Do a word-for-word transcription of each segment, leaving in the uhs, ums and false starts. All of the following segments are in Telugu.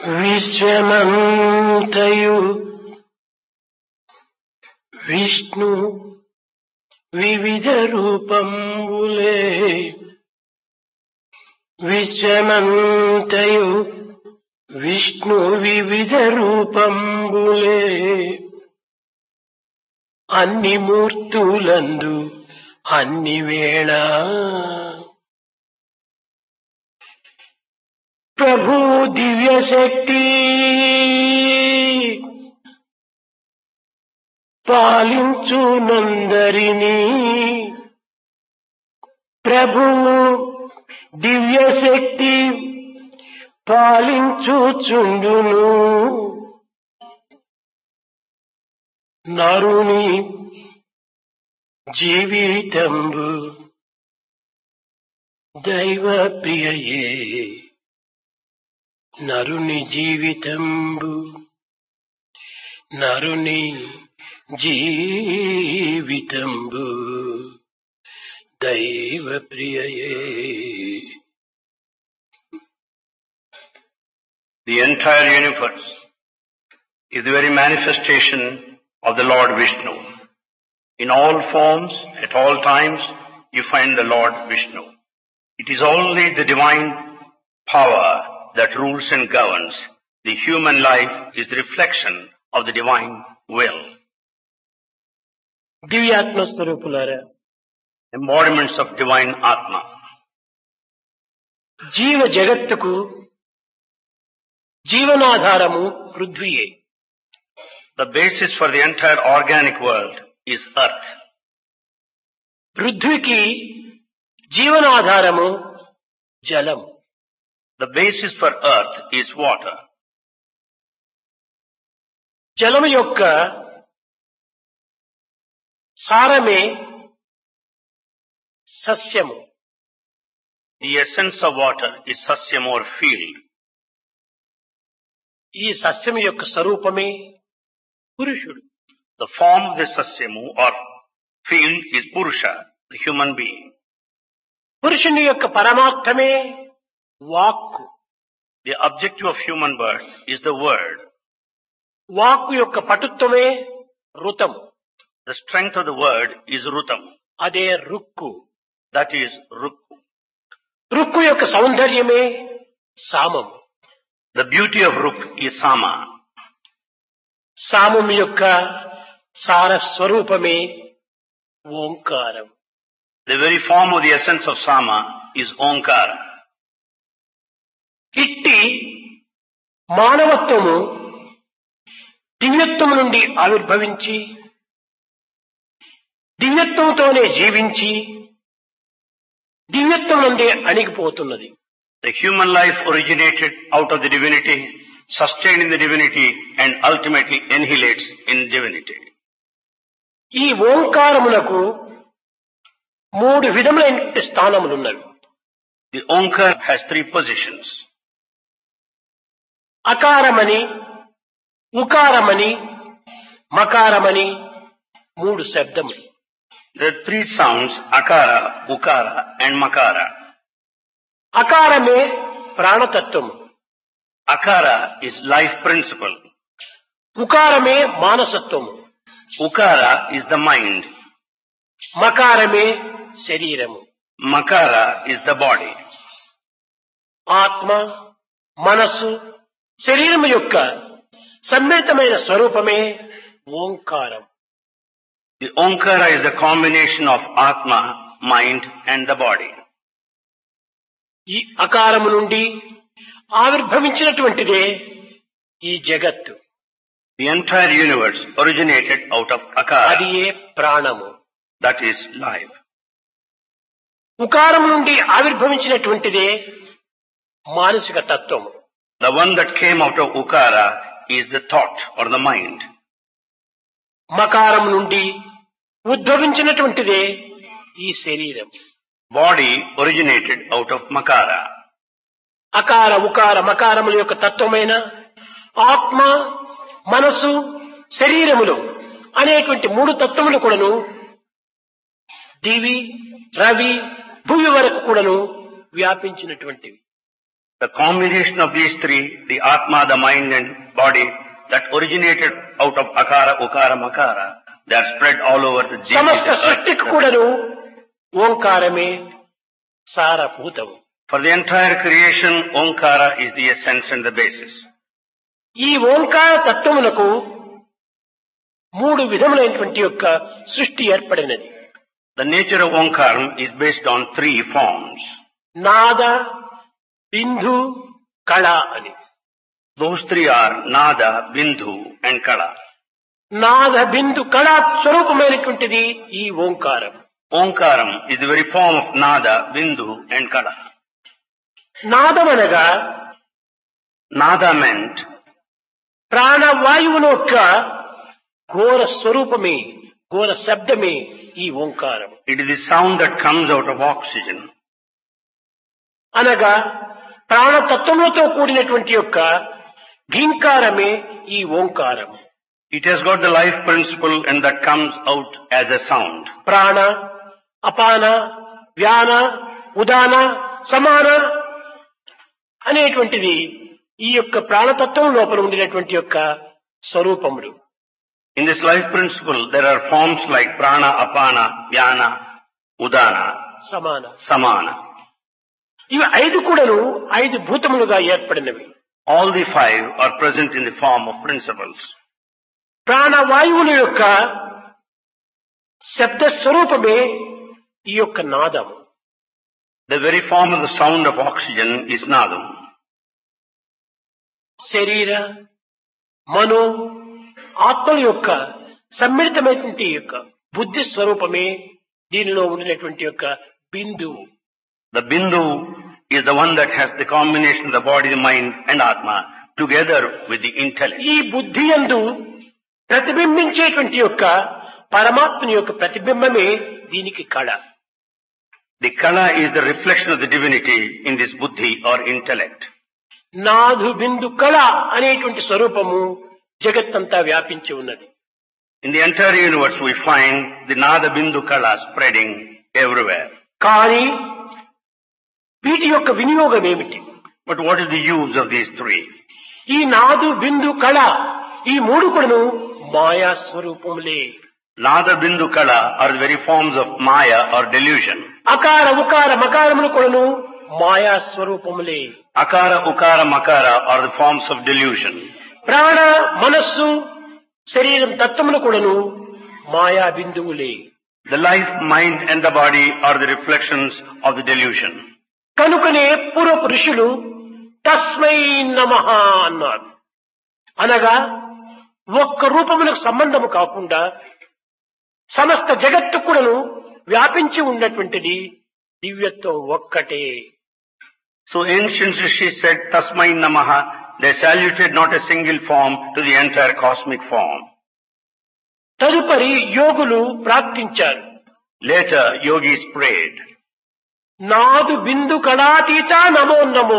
విశ్వమంతయు విష్ణు వివిధ రూపంబులే విశ్వమంతయు విష్ణు వివిధ రూపంబులే అన్ని మూర్తులందు అన్ని వేళ ప్రభు దివ్య శక్తి పాలించునందరినీ ప్రభువు దివ్య శక్తి పాలించుచుండును నరుని జీవితంబు దైవ ప్రియయే నరుని జీవితంబు నరుని జీవితంబు దైవ ప్రియయే. The entire universe is the very manifestation of the Lord Vishnu. In all forms, at all times, you find the Lord Vishnu. It is only the divine power that rules and governs. The human life is the reflection of the divine will. దివ్యాత్మ స్వరూపులారా, Embodiments of divine Atma. జీవ జగత్తుకు జీవనాధారము పృథ్వీయే. The basis for the entire organic world is earth. పృథ్వీకి జీవనాధారము జలం. The basis for earth is water. జలము యొక్క సారమే సస్యము. The essence of water is sasyam or field. ఈ సస్యము యొక్క స్వరూపమే పురుషుడు. The form of the sasyamu or field is Purusha, the human being. పురుషుని యొక్క పరమార్థమే వాక్కు. The objective of human birth is the word. వాక్కు యొక్క పటుత్వమే ఋతం. The strength of the word is Rutam. అదే Rukku. That is Rukku. Rukku యొక్క సౌందర్యమే సామం. The beauty of Ruk is Sama. సామం యొక్క సార స్వరూపమే ఓంకారం. The very form of the essence of Sama is Omkara. ఇట్టి మానవత్వము దివ్యత్వము నుండి ఆవిర్భవించి దివ్యత్వంతోనే జీవించి దివ్యత్వం నుండి అణిగిపోతున్నది. The human life originated out of the divinity, sustained in the divinity, and ultimately annihilates in divinity. ఈ ఓంకారమునకు మూడు విధములైన స్థానములున్నవి. The Omkar has three positions. అకారమని, ఉకారమని, మకారమని మూడు శబ్దములు. There are three sounds, Akara, Ukara, and Makara. అకారమే ప్రాణతత్వము. Akara is life principle. ఉకారమే మానసత్వము. Ukara is the mind. మకారమే శరీరము. Makara is the body. ఆత్మ, మనస్సు, శరీరము యొక్క సమ్మిళితమైన స్వరూపమే ఓంకారం. The Omkara is the combination of Atma, mind, and the body. ఈ అకారము నుండి ఆవిర్భవించినటువంటిదే ఈ జగత్తు. The entire universe originated out of Akara. అది ఏ ప్రాణము. That is life. ఉకారం నుండి ఆవిర్భవించినటువంటిదే మానసిక తత్వము. The one that came out of Ukara is the thought or the mind. మకారం నుండి ఉద్భవించినటువంటిదే ఈ శరీరం. Body originated out of Makara. అకార, ఉకార, మకారముల యొక్క తత్వమైన ఆత్మ, మనసు, శరీరములు అనేటువంటి మూడు తత్వములు కూడాను దివి, రవి, భూమి వరకు కూడాను వ్యాపించినటువంటివి. The combination of these three, the Atma, the mind and body, that originated out of Akara, Ukara, Makara, they are spread all over the deep. సమస్త సృష్టికి కూడాను ఓంకారమే సారభూతము. For the entire creation, Omkara is the essence and the basis. ఈ ఓంకార తత్వములకు మూడు విధములైనటువంటి యొక్క సృష్టి ఏర్పడినది. The nature of Omkaram is based on three forms. నాద, బిందు, కళ అని. Those three are Nada, Bindhu and Kala. నాద, బిందు, కళ స్వరూపమైనటువంటిది ఈ ఓంకారం. Omkaram is the very form of Nada, Bindhu and Kala. నాదమనగా Nada meant ప్రాణవాయువుల యొక్క ఘోర స్వరూపమే, ఘోర శబ్దమే ఈ ఓంకారం. it is the sound that comes out of oxygen. అనగా ప్రాణతత్వములతో కూడినటువంటి యొక్క ఘీంకారమే ఈ ఓంకారం. It has got the life principle and that comes out as a sound. ప్రాణ, అపాన, వ్యాన, ఉదాన, సమాన అనేటువంటిది ఈ యొక్క ప్రాణతత్వం లోపల ఉండినటువంటి యొక్క స్వరూపములు. In this life principle, there are forms like Prana, Apana, Vyana, Udana, సమాన. Samana. ఇవి ఐదు కూడాను ఐదు భూతములుగా ఏర్పడినవి. All the five are present in the form of principles. ప్రాణవాయువుల యొక్క శబ్ద స్వరూపమే ఈ యొక్క నాదం. The very form of the sound of oxygen is Nadam. శరీర, మనో, ఆత్మల యొక్క సమ్మిళితమైనటువంటి యొక్క బుద్ధి స్వరూపమే దీనిలో ఉండినటువంటి యొక్క బిందువు. The Bindu is the one that has the combination of the body, the mind and Atma together with the intellect. ఈ బుద్ధి యందు ప్రతిబింబించేటువంటి యొక్క పరమాత్మని యొక్క ప్రతిబింబమే దీనికి కళ. The Kala is the reflection of the divinity in this buddhi or intellect. నాదు బిందు కళ అనేటువంటి స్వరూపము జగత్తంతా వ్యాపించి ఉన్నది. In the entire universe we find the Nada Bindu Kala spreading everywhere. కానీ వీటి యొక్క వినియోగం ఏమిటి? But what is the use of these three? ఈ నాదు బిందు కళ ఈ మూడు కూడాను మాయా స్వరూపములే. Nada Bindu Kala are the very forms of Maya or delusion. అకార ఉకార మకారములు కూడాను మాయా స్వరూపములే. Akara, Ukara, Makara are the forms of delusion. ప్రాణ, మనస్సు, శరీరం తత్వములు కూడాను మాయా బిందువులే. The life, mind and the body are the reflections of the delusion. కనుకనే పూర్వపు ఋషులు తస్మై నమః అన్నారు. అనగా ఒక్క రూపములకు సంబంధము కాకుండా సమస్త జగత్తు కూడాను వ్యాపించి ఉన్నటువంటిది దివ్యత్వం ఒక్కటే. So ancient Rishis said, Tasmai Namaha, they saluted not a single form to the entire cosmic form. తదుపరి యోగులు ప్రార్థించారు. Later, yogis prayed, నాదు బిందు కళాతీత నమో నమో.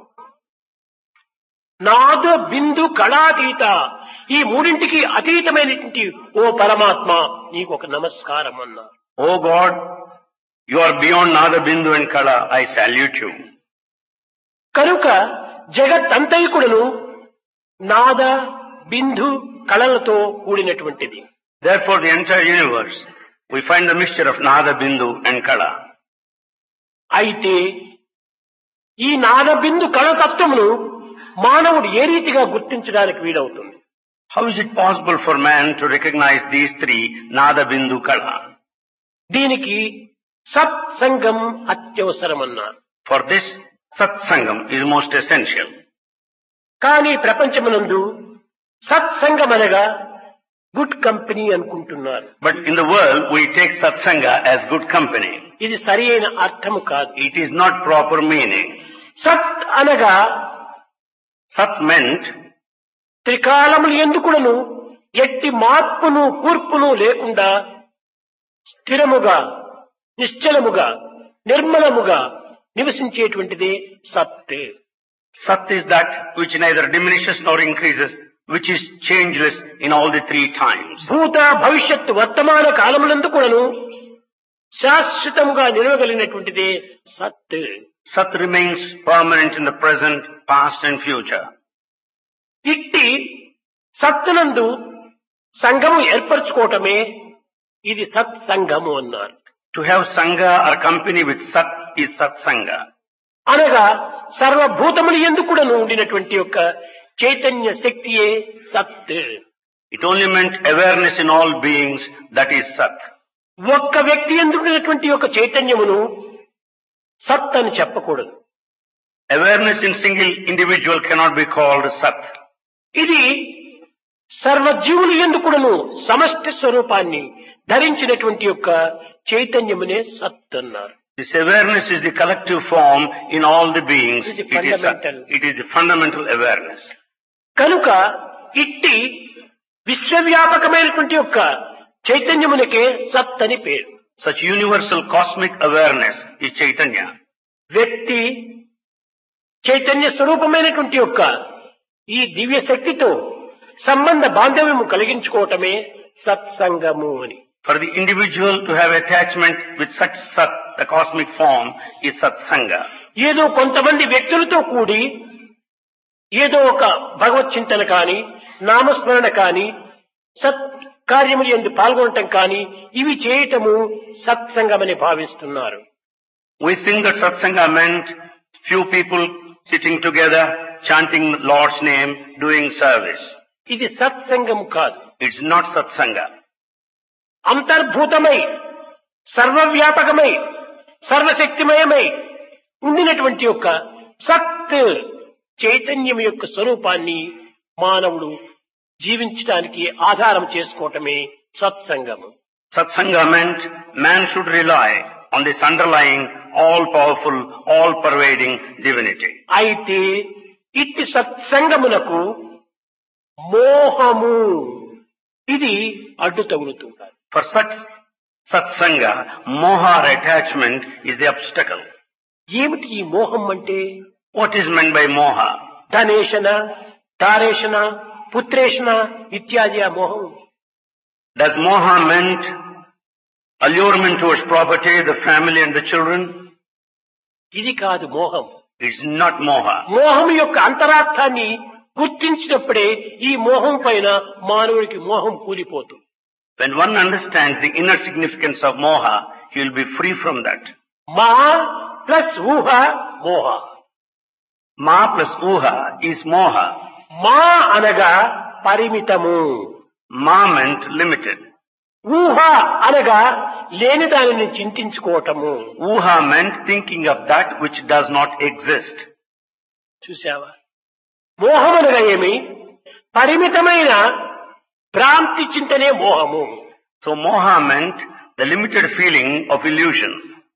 నాదు బిందు కళాతీత ఈ మూడింటికి అతీతమైనటువంటి ఓ పరమాత్మ నీకు ఒక నమస్కారం అన్నారు. Oh God, you are beyond Nada, Bindu and Kala, I salute you. కనుక జగత్తంతైకుడును నాద, బిందు, కళలతో కూడినటువంటిది. Therefore, the entire universe, we find the mixture of Nada, Bindu and Kala. అయితే ఈ నాద, బిందు, కళ తత్వమును మానవుడు ఏ రీతిగా గుర్తించడానికి వీలవుతుంది? How is it possible for man to recognize these three, Nada, Bindu, Kala? దీనికి సత్సంగం అత్యవసరమన్నారు. For this, Satsangam is most essential. కానీ ప్రపంచమునందు సత్సంగం అనగా గుడ్ కంపెనీ అనుకుంటున్నారు. But in the world, we take Satsanga as good company. ఇది సరి అయిన అర్థము కాదు. It is not proper meaning. సత్ అనగా Sat meant త్రికాలములు ఎందుకును ఎట్టి మార్పును కూర్పును లేకుండా స్థిరముగా, నిశ్చలముగా, నిర్మలముగా నివసించేటువంటిదే సత్. Sat is that which neither diminishes nor increases, which is changeless in all the three times. భూత, భవిష్యత్, వర్తమాన కాలములందు కూడాను శాశ్వతముగా నిలవగలిగినటువంటిదే సత్. Sat remains permanent in the present, past and future. ఇట్టి సత్తునందు సంఘము ఏర్పరచుకోవటమే ఇది సత్సంగము అన్నారు. To have Sangha or company with Sat is Satsanga. అనగా సర్వభూతములు యందు కూడాను ఉండినటువంటి యొక్క చైతన్య శక్తియే సత్. It only meant awareness in all beings, that is Sat. ఒక్క వ్యక్తి యందు ఉండినటువంటి యొక్క చైతన్యమును సత్ అని చెప్పకూడదు. Awareness in single individual cannot be called Sat. ఇది సర్వజీవులు యందు కూడాను సమష్టి స్వరూపాన్ని ధరించినటువంటి యొక్క చైతన్యమునే సత్ అన్నారు. This awareness is the collective form in all the beings. It is It is, fundamental. it is the fundamental awareness. కనుక ఇట్టి విశ్వవ్యాపకమైనటువంటి యొక్క చైతన్యమునకే సత్ అని పేరు. Such universal cosmic awareness is Chaitanya. వ్యక్తి చైతన్య స్వరూపమైనటువంటి యొక్క ఈ దివ్య శక్తితో సంబంధ బాంధవ్యము కలిగించుకోవటమే సత్సంగము అని. For the individual to have attachment with such Sat, the cosmic form, is Satsanga. ఏదో కొంతమంది వ్యక్తులతో కూడి ఏదో ఒక భగవత్ చింతన కాని నామస్మరణ కాని సత్ కార్యములు యందు పాల్గొనటం కాని ఇవి చేయటము సత్సంగమని భావిస్తున్నారు. We think that Satsanga meant few people sitting together, chanting Lord's name, doing service. ఇది సత్సంగము కాదు. It's not Satsanga. అంతర్భూతమై సర్వవ్యాపకమై సర్వశక్తిమయమై ఉండినటువంటి యొక్క సత్ చైతన్యం యొక్క స్వరూపాన్ని మానవుడు జీవించడానికి ఆధారం చేసుకోవటమే సత్సంగము. Satsanga meant man should rely on this underlying, all-powerful, all-pervading divinity. అయితే ఇట్టి సత్సంగమునకు మోహము ఇది అడ్డు తగులుతుంటారు. For such Satsanga, moha or attachment is the obstacle. ఏమిటి ఈ మోహం అంటే? What is meant by moha? ధనేషణ ధారేషణ పుత్రేషణ ఇత్యాది ఆ మోహం. Does moha meant allurement towards property, the family and the children? ఇది కాదు మోహం. It's not moha. మోహం యొక్క అంతరార్థాన్ని గుర్తించినప్పుడే ఈ మోహం పైన మానవుడికి మోహం కూలిపోతుంది. When one understands the inner significance of moha, he will be free from that. మా ప్లస్ ఊహ మోహ. Ma plus uha is moha. మా అనగా పరిమితము. Ma meant limited. ఊహ అనగా లేని దానిని చింతించుకోవటము. Uha meant thinking of that which does not exist. చూసావా? మోహం అనగా ఏమి? పరిమితమైన భ్రాంతి చింతనే మోహము. So moha meant the limited feeling of illusion.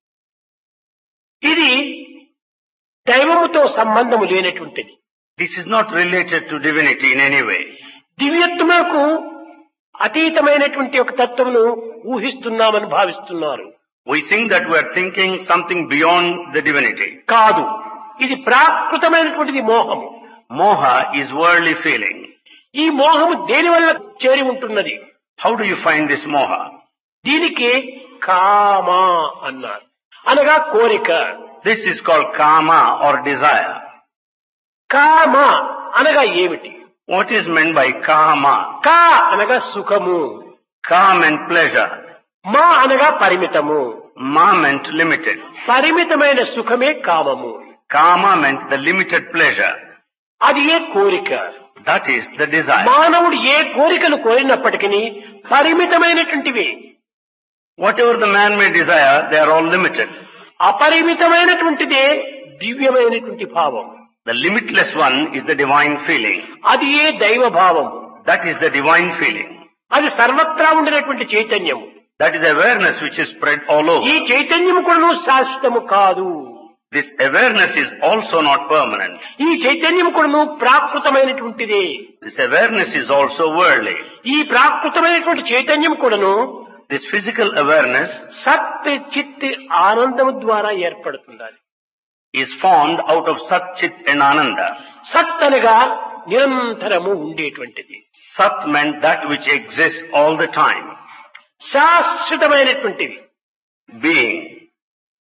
ఇది దైవముతో సంబంధము లేనటువంటిది. This is not related to divinity in any way. దివ్యత్వములకు అతీతమైనటువంటి ఒక తత్వమును ఊహిస్తున్నామని భావిస్తున్నారు. We think that we are thinking something beyond the divinity. కాదు, ఇది ప్రాకృతమైనటువంటిది మోహము. Moha is worldly feeling. ఈ మోహము దేని వల్ల చేరి ఉంటున్నది? How do you find this moha? దీనికి కామ అన్నారు, అనగా కోరిక. This is called kama or desire. కామ అనగా ఏమిటి? What is meant by kama? కా అనగా సుఖము, Ka meant pleasure. మా అనగా పరిమితము. Ma meant limited. పరిమితమైన సుఖమే కామము. Kama meant the limited pleasure. అది ఏ కోరిక. That is the desire. మానవుడు ఏ కోరికలు కోరినప్పటికీ పరిమితమైనటువంటివి. Whatever the man may desire, they are all limited. అపరిమితమైనటువంటిదే దివ్యమైనటువంటి భావం. The limitless one is the divine feeling. అది ఏ దైవ భావం. That is the divine feeling. అది సర్వత్రా ఉండినటువంటి చైతన్యం. That is awareness which is spread all over. ఈ చైతన్యము కూడా శాశ్వతము కాదు. This awareness is also not permanent. ఈ చైతన్యము కూడా ప్రాకృతమైనటువంటిదే. This awareness is also worldly. ఈ ప్రాకృతమైనటువంటి చైతన్యం కూడాను This physical awareness సత్ చిత్ ఆనందము ద్వారా ఏర్పడుతుంది. is formed out of Sat, Chit and Ananda. సత్ అనగా నిరంతరము ఉండేటువంటిది. Sat meant that which exists all the time. శాశ్వతమైనటువంటిది. Being.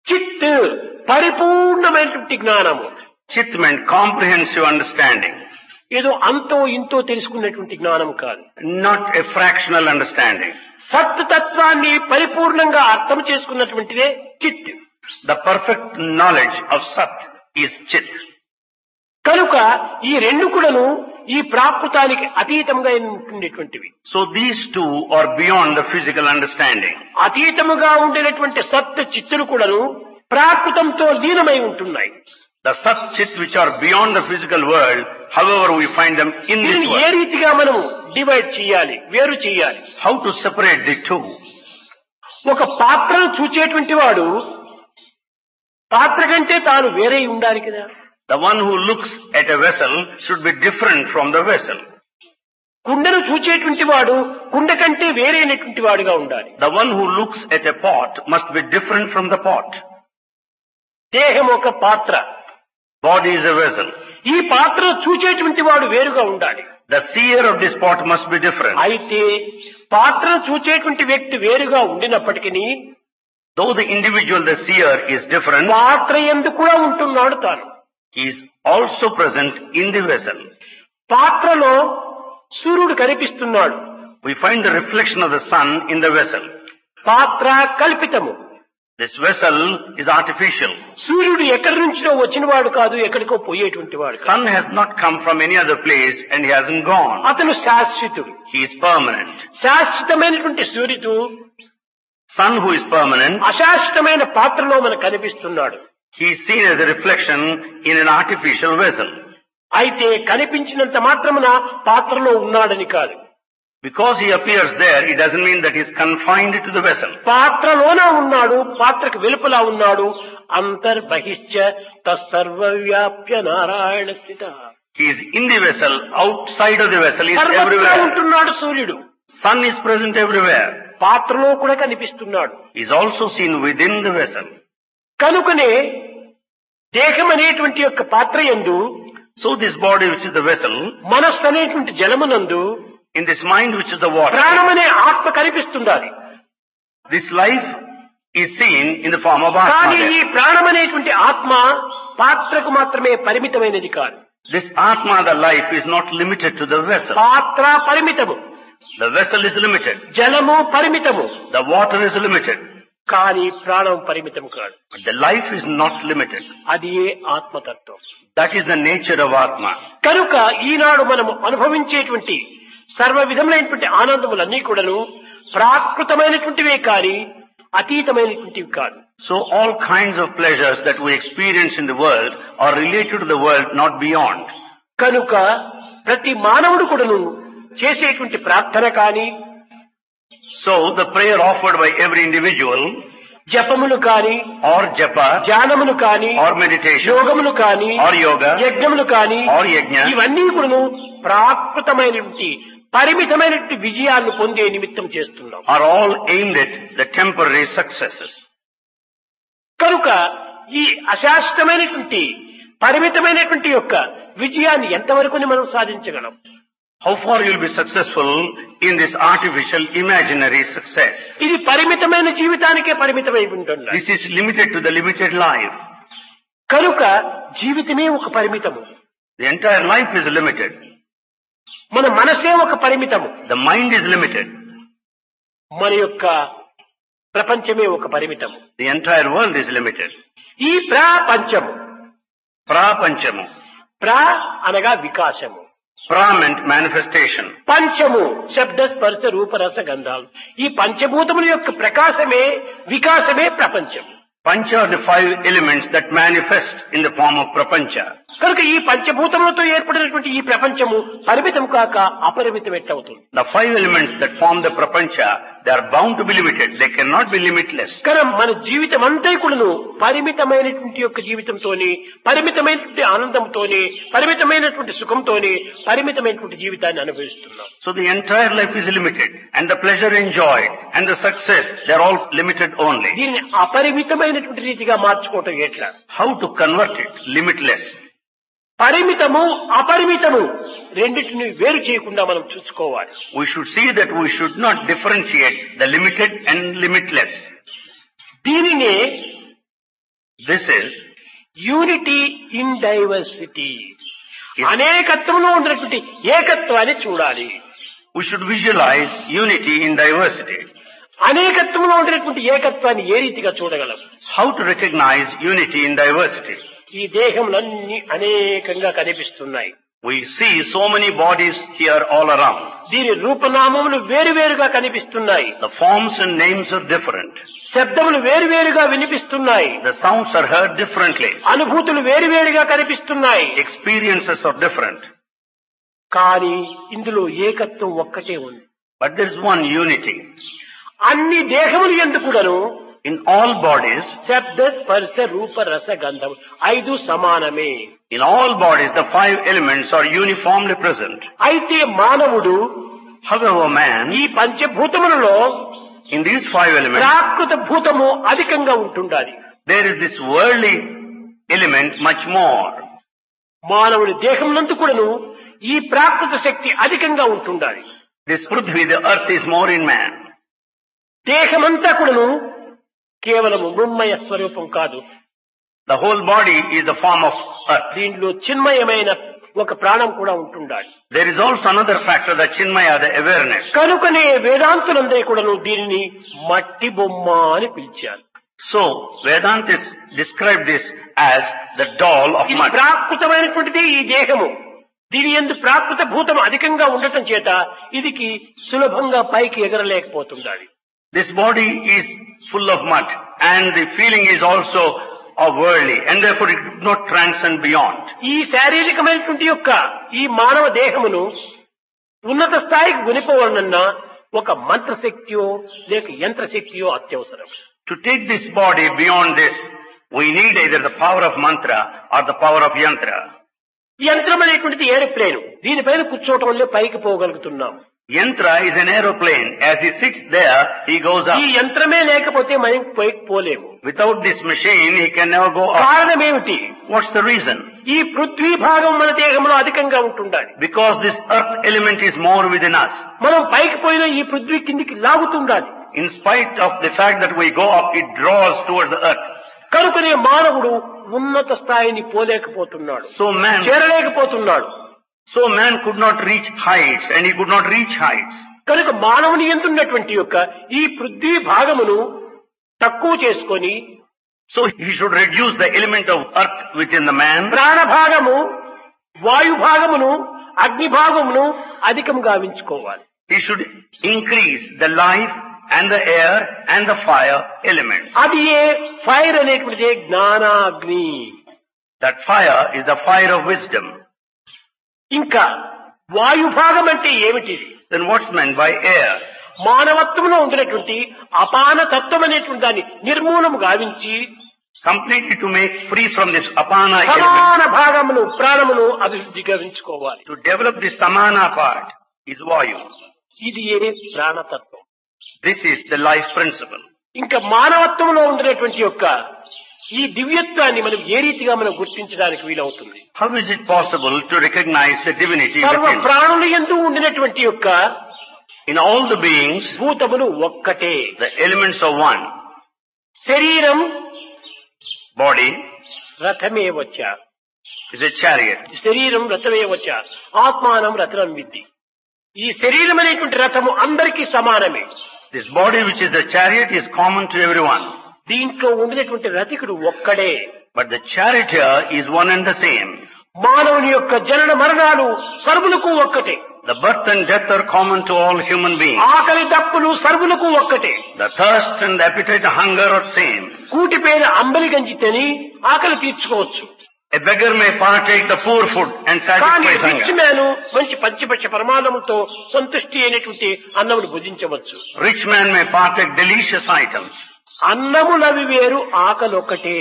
చిత్ పరిపూర్ణమైనటువంటి జ్ఞానము. Chit meant comprehensive understanding, ఏదో అంతో ఇంతో తెలుసుకున్నటువంటి జ్ఞానం కాదు. not a fractional understanding. సత్ తత్వాన్ని పరిపూర్ణంగా అర్థం చేసుకున్నటువంటిదే చిత్. The perfect knowledge of Sat is Chit. కనుక ఈ రెండు కూడాను ఈ ప్రాకృతానికి అతీతంగా ఉండేటువంటివి. So these two are beyond the physical understanding. అతీతముగా ఉండేటువంటి సత్ చిత్తులు కూడాను ప్రాకృతంతో లీనమై ఉంటున్నాయి. The Sat Chit which are beyond the physical world, however we find them in this దీనిని ఏ world. రీతిగా మనం డివైడ్ చేయాలి, వేరు చేయాలి? How to separate the two? ఒక పాత్రను చూచేటువంటి వాడు పాత్ర కంటే తాను వేరే ఉండాలి కదా. The one who looks at a vessel should be different from the vessel. కుండను చూచేటువంటి వాడు కుండ కంటే వేరైనటువంటి వాడుగా ఉండాలి. The one who looks at a pot must be different from the pot. దేహం ఒక పాత్ర, Body is a vessel. ఈ పాత్రను చూచేటువంటి వాడు వేరుగా ఉండాలి. The seer of this pot must be different. అయితే పాత్రను చూచేటువంటి వ్యక్తి వేరుగా ఉండినప్పటికీ Though the individual, the seer, is different, పాత్ర యందు కూడా ఉంటున్నాడు తాను. he is also present in the vessel. పాత్రలో సూర్యుడు కనిపిస్తున్నాడు. We find the reflection of the sun in the vessel. పాత్ర కల్పితము. This vessel is artificial. సూర్యుడు ఎక్కడి నుంచినో వచ్చినవాడు కాదు, ఎక్కడికో పోయేటువంటి వాడు కాదు. Sun has not come from any other place and he hasn't gone. అతను శాశ్వతుడు. He is permanent. శాశ్వతమైనటువంటి సూర్యుడు Sun who is permanent, అశాశ్వతమైన పాత్రలో మనకు కనిపిస్తున్నాడు. he is seen as a reflection in an artificial vessel. అయితే కనిపించినంత మాత్రమున పాత్రలో ఉన్నాడని కాదు. Because he appears there, it doesn't mean that he is confined to the vessel. పాత్రలోన ఉన్నాడు, పాత్రకు వెలుపల ఉన్నాడు. అంతర్బహిశ్చ తస్సర్వవ్యాప్య నారాయణ స్థిత. He is in the vessel, outside of the vessel, he is సర్వత్రా everywhere. ఉంటున్నాడు సూర్యుడు. Sun is present everywhere. పాత్రలో కూడా కనిపిస్తున్నాడు. He is also seen within the vessel. కనుకనే దేహం అనేటువంటి యొక్క పాత్ర యందు, So this body which is the vessel, మనస్సు అనేటువంటి జలమునందు, in this mind which is the water, ప్రాణమనే ఆత్మ కనిపిస్తుండాలి. this life is seen in the form of కానీ Atma. ఈ there. ప్రాణమనేటువంటి ఆత్మ పాత్రకు మాత్రమే పరిమితమైనది కాదు. This Atma, the life, is not limited to the vessel. పాత్ర పరిమితము, The vessel is limited. జలము పరిమితము, The water is limited. కానీ ప్రాణం పరిమితం కాదు. But the life is not limited. అది ఏ ఆత్మతత్వం. That is the nature of Atma. కనుక ఈనాడు మనము అనుభవించేటువంటి సర్వ విధములైనటువంటి ఆనందములన్నీ కూడాను ప్రాకృతమైనటువంటివే కానీ అతీతమైనటువంటివి కాదు. So all kinds of pleasures that we experience in the world are related to the world, not beyond. కనుక ప్రతి మానవుడు కూడాను చేసేటువంటి ప్రార్థన కానీ, So the prayer offered by every individual, జపములు కానీ, or japa, ధ్యానములు కానీ, or meditation, యోగములు కానీ, or yoga, యజ్ఞములు కానీ, or yajna, ఇవన్నీ కూడాను ప్రాకృతమైనటువంటి పరిమితమైనటువంటి విజయాలను పొందే నిమిత్తం చేస్తున్నాం. are all aimed at the temporary successes. కనుక ఈ అశాశ్వతమైనటువంటి పరిమితమైనటువంటి యొక్క విజయాన్ని ఎంతవరకు మనం సాధించగలం? How far you will be successful in this artificial imaginary success? ఇది పరిమితమైన జీవితానికే పరిమితమై ఉంటుంది. This is limited to the limited life. కనుక జీవితమే ఒక పరిమితము, The entire life is limited. మన మనసే ఒక పరిమితము, The mind is limited. మన యొక్క ప్రపంచమే ఒక పరిమితము. The entire world is limited. ఈ ప్రపంచము, Prapanchamu. ప్ర అనగా వికాసము, Pra meant manifestation. పంచము శబ్ద స్పర్శ రూప రస గంధాలు. ఈ పంచభూతముల యొక్క ప్రకాశమే వికాసమే ప్రపంచం. Pancha are the five elements that manifest in the form of prapancha. కనుక ఈ పంచభూతములతో ఏర్పడినటువంటి ఈ ప్రపంచము పరిమితం కాక అపరిమితం ఎట్లవుతుంది? The five elements that form the prapancha, they are bound to be limited. They cannot be limitless. కనుక మన జీవితం అంతా కూడాను పరిమితమైనటువంటి యొక్క జీవితంతోని, పరిమితమైనటువంటి ఆనందంతోని, పరిమితమైనటువంటి సుఖంతోని, పరిమితమైనటువంటి జీవితాన్ని అనుభవిస్తున్నాం. So the entire life is limited, and the pleasure enjoyed and the success, they are all limited only. దీనిని అపరిమితమైనటువంటి రీతిగా మార్చుకోవటం ఎట్లా? How to convert it? Limitless. పరిమితము అపరిమితము రెండింటిని వేరు చేయకుండా మనం చూసుకోవాలి. We should see that we should not differentiate the limited and limitless. దీనినే This is unity in diversity. అనేకత్వంలో ఉన్నటువంటి ఏకత్వాన్ని చూడాలి. we should visualize unity in diversity. అనేకత్వంలో ఉన్నటువంటి ఏకత్వాన్ని ఏ రీతిగా చూడగలం? How to recognize unity in diversity? ఈ దేహములన్నీ అనేకంగా కనిపిస్తున్నాయి. We see so many bodies here all around. దీని రూపనామములు వేరువేరుగా కనిపిస్తున్నాయి. The forms and names are different. శబ్దములు వేరువేరుగా వినిపిస్తున్నాయి. The sounds are heard differently. అనుభూతులు వేరువేరుగా కనిపిస్తున్నాయి. Experiences are different. కానీ ఇందులో ఏకత్వం ఒక్కటే ఉంది. But there is one unity. అన్ని దేహములు ఎందుకుడను In all bodies, శబ్ద స్పర్శ రూప రస గంధం ఐదు సమానమే. in all bodies, the five elements are uniformly present. అయితే మానవుడు However, man, ఈ పంచభూతములలో in these five elements, ప్రాకృత భూతము అధికంగా ఉంటుండాలి. there is this worldly element much more. మానవుడి దేహమునందు కూడాను ఈ ప్రాకృత శక్తి అధికంగా ఉంటుండాలి. This Prithvi, the earth, is more in man. దేహమంతా కూడాను కేవలము మృన్మయ స్వరూపం కాదు. The whole body is the form of earth. దీంట్లో చిన్మయమైన ఒక ప్రాణం కూడా ఉంటుండాలి. There is also another factor, the Chinmaya, the awareness. కనుకనే వేదాంతులందరూ కూడాను దీనిని మట్టి బొమ్మ అని పిలిచారు. So, Vedantis describe this as the doll of ఇది mud. ప్రాకృతమైనటువంటిదే ఈ దేహము. దీని యందు ప్రాకృత భూతం అధికంగా ఉండటం చేత ఇదికి సులభంగా పైకి ఎగరలేకపోతుండాలి. This body is full of mud and the feeling is also of worldly and therefore it could not transcend beyond. ఈ శారీరకమైనటువంటి యొక్క ఈ మానవ దేహమును ఉన్నత స్థాయికి కొనిపోవాలన్నా ఒక మంత్రశక్తియో లేక యంత్రశక్తియో అత్యవసరం. To take this body beyond this, we need either the power of mantra or the power of yantra. యంత్రం అనేటువంటిది ఏరోప్లేన్. దీనిపైన కూర్చోవటం వల్లే పైకి పోగలుగుతున్నాం. Yantra is an aeroplane. As he sits there, he goes ఈ up. యంత్రమే లేకపోతే మనం పైకి పోలేము. Without this machine, he can never go up. కారణం ఏమిటి? What's the reason? ఈ పృథ్వీ భాగం మన దేహంలో అధికంగా ఉంటుండాలి. Because this earth element is more within us. మనం పైకి పోయినా ఈ పృథ్వీ కిందికి లాగుతుండాలి. In spite of the fact that we go up, it draws towards the earth. కనుకనే మానవుడు ఉన్నత స్థాయిని పోలేకపోతున్నాడు, So man, చేరలేకపోతున్నాడు. so man could not reach heights and he could not reach heights. కనుక మానవుని ఎందున్నటువంటి యొక్క ఈ పృథ్వీ భాగమును తక్కువ చేసుకొని So he should reduce the element of earth within the man. ప్రాణ భాగము, వాయు భాగమును, అగ్ని భాగమును అధికంగా గావించుకోవాలి. He should increase the life and the air and the fire elements. అది ఏ ఫైర్ అనేటువంటిది జ్ఞానాగ్ని. That fire is the fire of wisdom. ఇంకా వాయు భాగం అంటే ఏమిటి? Then what's meant by air? మానవత్వంలో ఉండినటువంటి అపాన తత్వం అనేటువంటి దాన్ని నిర్మూలము గావించి Completely to make free from this apana element. సమాన భాగమును ప్రాణమును అభివృద్ధి గావించుకోవాలి. To develop the samana part is vayu. ఇది ఏ ప్రాణతత్వం. This is the life principle. ఇంకా మానవత్వంలో ఉండినటువంటి యొక్క ఈ దివ్యత్వాన్ని మనం ఏ రీతిగా మనం గుర్తించడానికి వీలవుతుంది? How is it possible to recognize the divinity సర్వ within? ప్రాణుల యందు ఉండినటువంటి యొక్క In all the beings, భూతములు ఒక్కటే. the elements are one. శరీరం Body రథమే వచ్చా, is a chariot. శరీరం రథమే వచ్చా, ఆత్మానం రథం విద్ది. ఈ శరీరం అనేటువంటి రథము అందరికీ సమానమే. This body which is the chariot is common to everyone. దీంట్లో ఉండినటువంటి రథికుడు ఒక్కడే. But the charioteer is one and the same. మానవుని యొక్క జనన మరణాలు సర్వులకు ఒక్కటే. The birth and death are common to all human beings. ఆకలి దప్పులు సర్వులకు ఒక్కటే. The thirst and the appetite and hunger are same. కూటి పేద అంబలి గంజి తిని ఆకలి తీర్చుకోవచ్చు. A beggar may partake the poor food and కానీ satisfy రిచ్ hunger. మ్యాన్ మంచి పంచపక్ష ప్రమాదములతో సంతుష్టి అయినటువంటి అన్నమును భుజించవచ్చు. Rich man may partake delicious items. అన్నములవి వేరు, ఆకలి ఒకటే.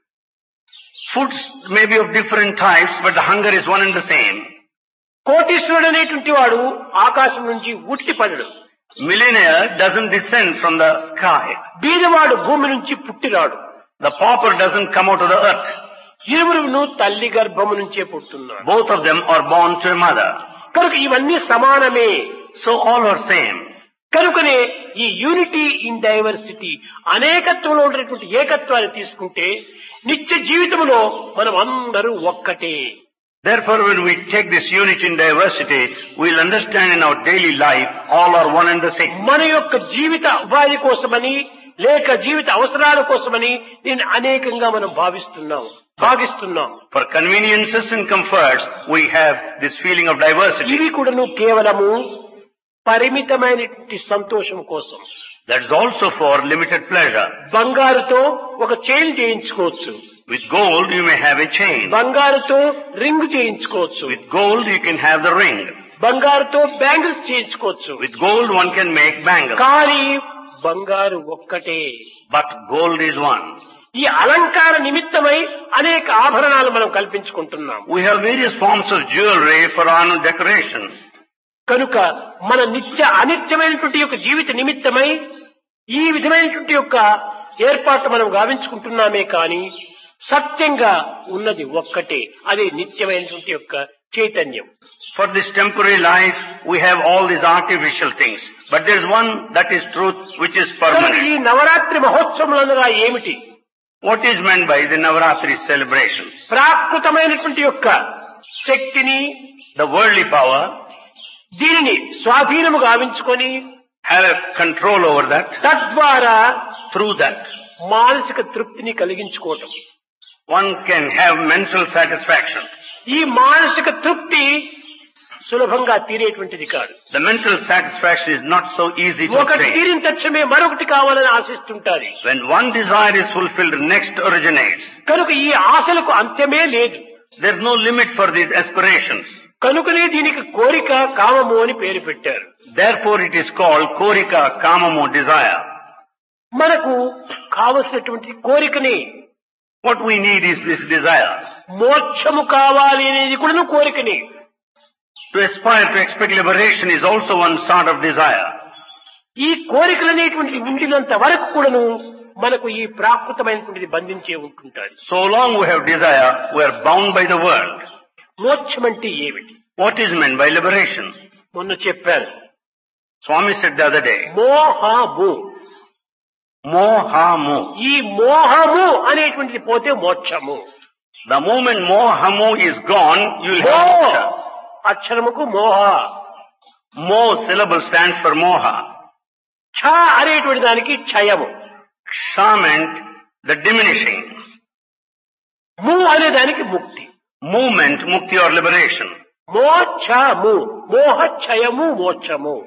Foods may be of different types, but the hunger is one and the same. కోటీశ్వరుడు అనేటువంటి వాడు ఆకాశం నుంచి ఉట్టి పడడు. Millionaire doesn't descend from the sky. బీదవాడు భూమి నుంచి పుట్టిరాడు. The pauper doesn't come out of the earth. ఇరువురును తల్లి గర్భము నుంచే పుట్టున్నాడు. Both of them are born to a mother. కనుక ఇవన్నీ సమానమే. So all are same. కనుకనే ఈ యూనిటీ ఇన్ డైవర్సిటీ అనేకత్వంలో ఉండేటువంటి ఏకత్వాన్ని తీసుకుంటే నిత్య జీవితంలో మనం అందరూ ఒక్కటే. Therefore, when we take this unity in diversity, we'll understand in our daily life all are one and the same. మన యొక్క జీవిత ఉపాధి కోసమని లేక జీవిత అవసరాల కోసమని దీన్ని అనేకంగా మనం భావిస్తున్నాం భావిస్తున్నాం. For conveniences and comforts, we have this feeling of diversity. ఇవి కూడాను కేవలము పరిమితమైనటువంటి సంతోషం కోసం. That is also for limited pleasure. బంగారుతో ఒక చైన్ చేయించుకోవచ్చు. With gold, you may have a chain. బంగారుతో రింగ్ చేయించుకోవచ్చు. With gold, you can have the ring. బంగారుతో బ్యాంగిల్స్ చేయించుకోవచ్చు. With gold, one can make bangles. కానీ బంగారు ఒక్కటే. But gold is one. ఈ అలంకార నిమిత్తమై అనేక ఆభరణాలు మనం కల్పించుకుంటున్నాం. We have various forms of jewelry for ornament decoration. కనుక మన నిత్య అనిత్యమైనటువంటి యొక్క జీవిత నిమిత్తమై ఈ విధమైనటువంటి యొక్క ఏర్పాట్లు మనం గావించుకుంటున్నామే కానీ సత్యంగా ఉన్నది ఒక్కటే, అదే నిత్యమైనటువంటి యొక్క చైతన్యం. For this temporary life, we have all these artificial things. But there is one that is truth, which is ఈ permanent. నవరాత్రి మహోత్సవములనగా ఏమిటి? What is meant by the Navaratri celebration? ప్రాకృతమైనటువంటి యొక్క శక్తిని, The worldly power, దీనిని స్వాధీనము గావించుకొని have a control over that. తద్వారా Through that, మానసిక తృప్తిని కలిగించుకోవటం. one can have mental satisfaction. ఈ మానసిక తృప్తి సులభంగా తీరేటువంటిది కాదు. The mental satisfaction is not so easy to ఒకటి obtain. తీరిన తక్షణమే మరొకటి కావాలని ఆశిస్తుంటారు. When one desire is fulfilled, next originates. కనుక ఈ ఆశలకు అంత్యమే లేదు. There is no limit for these aspirations. కనుకనే దీనికి కోరిక కామము అని పేరు పెట్టారు. Therefore it is called korika, kamamu, desire. మనకు కావలసినటువంటి కోరికని, What we need is this desire. మోక్షము కావాలి అనేది కూడా కోరికని. To aspire to expect liberation is also one sort of desire. ఈ కోరికలనేటువంటి ఉండినంత వరకు కూడాను మనకు ఈ ప్రాకృతమైనటువంటిది బంధించే ఉంటుంటారు. So long we have desire, we are bound by the world. మోక్షం అంటే ఏమిటి? What is meant by liberation? మొన్న చెప్పాను. Swami said the other day, మోహము. mohamu. ఈ మోహము అనేటువంటిది పోతే మోక్షము. The moment mohamu is gone, you will have మో moksha. అక్షరముకు మోహ, Mo syllable stands for moha. ఛ అనేటువంటి దానికి క్షయము, Ksha meant the diminishing. ము అనే దానికి ముక్తి. Movement, mukti or liberation. మోక్షము, మోహ క్షయము మోక్షము.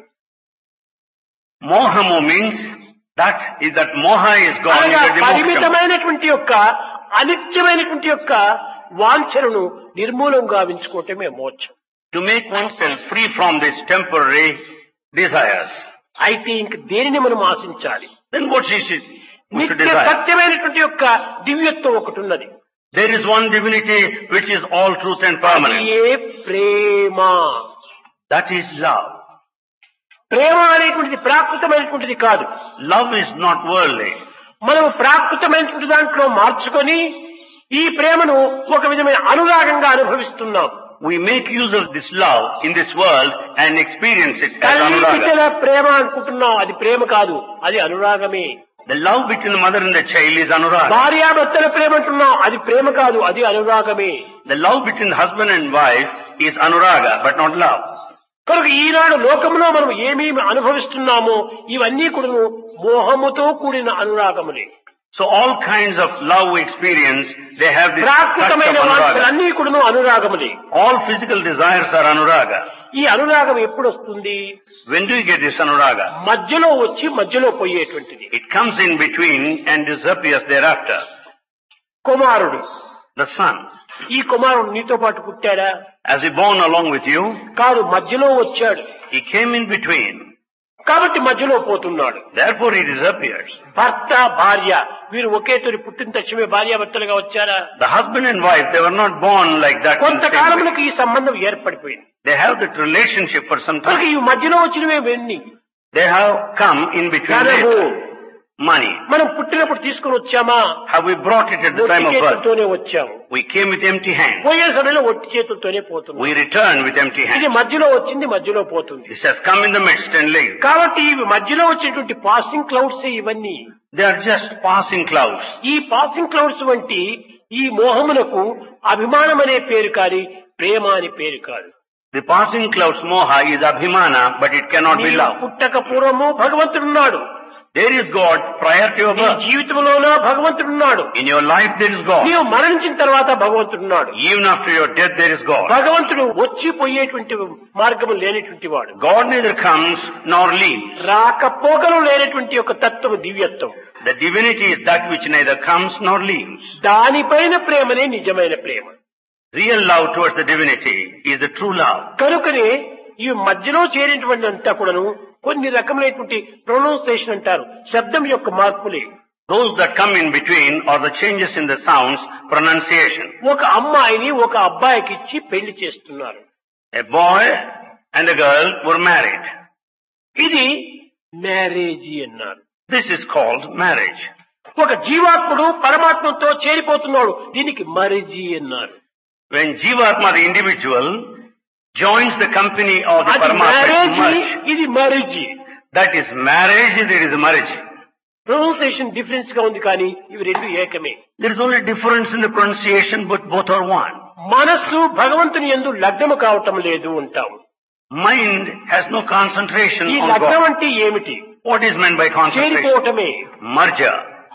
Mohamu means that is that moha is gone, you అనగా get the moksha. పరిమితమైనటువంటి యొక్క అనిత్యమైనటువంటి యొక్క వాంఛనను నిర్మూలం గావించుకోవటమే మోక్షం. To make oneself free from these temporary desires. అయితే ఇంక దేనిని మనం ఆశించాలి? Then what is it? We should నిత్య desire. సత్యమైనటువంటి యొక్క దివ్యత్వం ఒకటి ఉన్నది. There is one divinity which is all truth and అది permanent. A Prema. That is love. ప్రేమ అనేటువంటిది ప్రాకృతమైనటువంటిది కాదు. Love is not worldly. మనం ప్రాకృతమైనటువంటి దాంట్లో మార్చుకొని ఈ ప్రేమను ఒక విధమైన అనురాగంగా అనుభవిస్తున్నాం. We make use of this love in this world and experience it as తల్లి anuraga. బిడ్డల ప్రేమ అనుకుంటున్నాం, అది ప్రేమ కాదు, అది అనురాగమే. The love between the mother and the child is anuraga. భార్యాభర్తల ప్రేమ అంటున్నాం, అది ప్రేమ కాదు, అది అనురాగమే. The love between husband and wife is anuraga, but not love. కనుక ఈనాడు లోకంలో మనం ఏమేమి అనుభవిస్తున్నామో ఇవన్నీ కూడా మోహముతో కూడిన అనురాగములే. So all kinds of love we experience, they have this touch of ప్రాకృతమైన anuraga. వాంఛలన్నీ కూడా అనురాగములే. All physical desires are anuraga. ఈ అనురాగం ఎప్పుడు వస్తుంది? When do you get this anuraga? మధ్యలో వచ్చి మధ్యలో పోయేటువంటిది. It comes in between and disappears thereafter. కుమారుడు, The son. ఈ కుమారుడు నీతో పాటు పుట్టాడా? As he born along with you, కాదు, మధ్యలో వచ్చాడు he came in between. కాబట్టి మధ్యలో పోతున్నాడు. Therefore he disappears. భర్త భార్య వీరు ఒకే తొలి పుట్టిన తక్షణమే భార్యాభర్తలుగా వచ్చారా? The husband and wife, they were not born like that. in the same way. కొంతకాలములకు ఈ సంబంధం ఏర్పడిపోయింది. They have that relationship for some కనుక time. ఈ మధ్యలో వచ్చినవే వెన్ని They have come in between ధనము, later. money. మనం పుట్టినప్పుడు తీసుకుని వచ్చామా? Have we brought it at the time ఒట్టి of birth? చేతులతోనే వచ్చాము. We came with empty hands. పోయే సమయంలో ఒట్టి చేతులతోనే పోతున్నాం. We return with empty ఇది hands. మధ్యలో వచ్చింది, మధ్యలో పోతుంది. This has come in the midst and leave. కాబట్టి ఇవి మధ్యలో వచ్చేటువంటి పాసింగ్ క్లౌడ్స్ ఇవన్నీ. They are just passing clouds. ఈ పాసింగ్ క్లౌడ్స్ వంటి ఈ మోహమునకు అభిమానం అనే పేరు కాదు, ప్రేమ అని పేరు కాదు. The passing clouds moha is abhimana, but it cannot be నీవు love. పుట్టక పూర్వము భగవంతుడున్నాడు. There is God prior to your నీ birth. జీవితంలోనూ భగవంతుడున్నాడు. In your life there is God. నీవు మరణించిన తర్వాత భగవంతుడున్నాడు. Even after your death there is God. భగవంతుడు వచ్చిపోయేటువంటి మార్గము లేనటువంటి వాడు. God neither comes nor leaves. రాకపోకలు లేనటువంటి ఒక తత్వం దివ్యత్వం. The divinity is that which neither comes nor leaves. దానిపైన ప్రేమనే నిజమైన ప్రేమ. Real love towards the divinity is the true love. కనుకనే ఈ మధ్యలో చేరినటువంటి అంతా కూడాను కొన్ని రకములైనటువంటి ప్రొనౌన్సియేషన్ అంటారు, శబ్దం యొక్క మార్పులే. Those that come in between are the changes in the sounds, pronunciation. ఒక అమ్మాయిని ఒక అబ్బాయికి ఇచ్చి పెళ్లి చేస్తున్నారు. A boy and a girl were married. ఇది మ్యారేజీ అన్నారు. This is called marriage. ఒక జీవాత్ముడు పరమాత్మతో చేరిపోతున్నాడు, దీనికి మరిజీ అన్నారు. When Jivatma, the individual, joins the company of the అది Paramatma, మ్యారేజీ, merge. ఇది merge. That is marriage, there is a marriage. Pronunciation difference గా ఉంది, కానీ ఇవి రెండు ఏకమే. There is only difference in the pronunciation, but both are one. మనస్సు భగవంతుని యందు లగ్నము కావటం లేదు అంటాం. Mind has no concentration ఈ on లగ్నం God. అంటే ఏమిటి? What is meant by concentration? చేరిపోవటమే. Merger.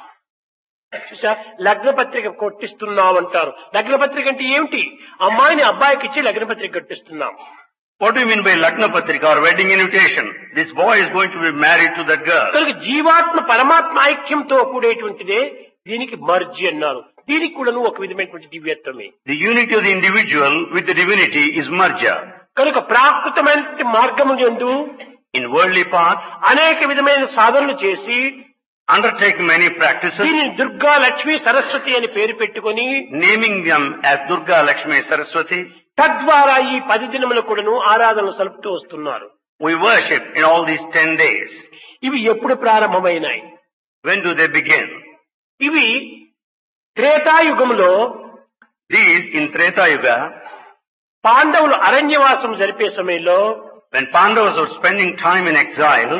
చూసా, లగ్న పత్రిక కొట్టిస్తున్నాం అంటారు. లగ్న పత్రిక అంటే ఏమిటి? అమ్మాయిని అబ్బాయికి ఇచ్చి లగ్న పత్రిక కొట్టిస్తున్నాం. What do you mean by Lagna Patrika or wedding invitation? This boy is going to be married to that girl. కనుక జీవాత్మ పరమాత్మ ఐక్యంతో కూడేటువంటిదే దీనికి మర్జీ అన్నారు. దీనికి కూడా ఒక విధమైనటువంటి దివ్యత్వమే. The unity of the individual with the divinity is merger. కనుక ప్రాకృతమైనటువంటి మార్గము యందు In worldly path, అనేక విధమైన సాధనలు చేసి undertake many practices, దీనిని దుర్గా లక్ష్మి సరస్వతి అని పేరు పెట్టుకొని naming them as Durga, Lakshmi, Saraswati. తద్వారా ఈ పది దినముల కూడాను ఆరాధనలు సలుపుతూ వస్తున్నారు. We worship in all these ten days. ఇవి ఎప్పుడు ప్రారంభమైనాయి? When do they begin? ఇవి త్రేతాయుగంలో These in Treta Yuga, పాండవులు అరణ్యవాసం జరిపే సమయంలో when Pandavas were spending time in exile,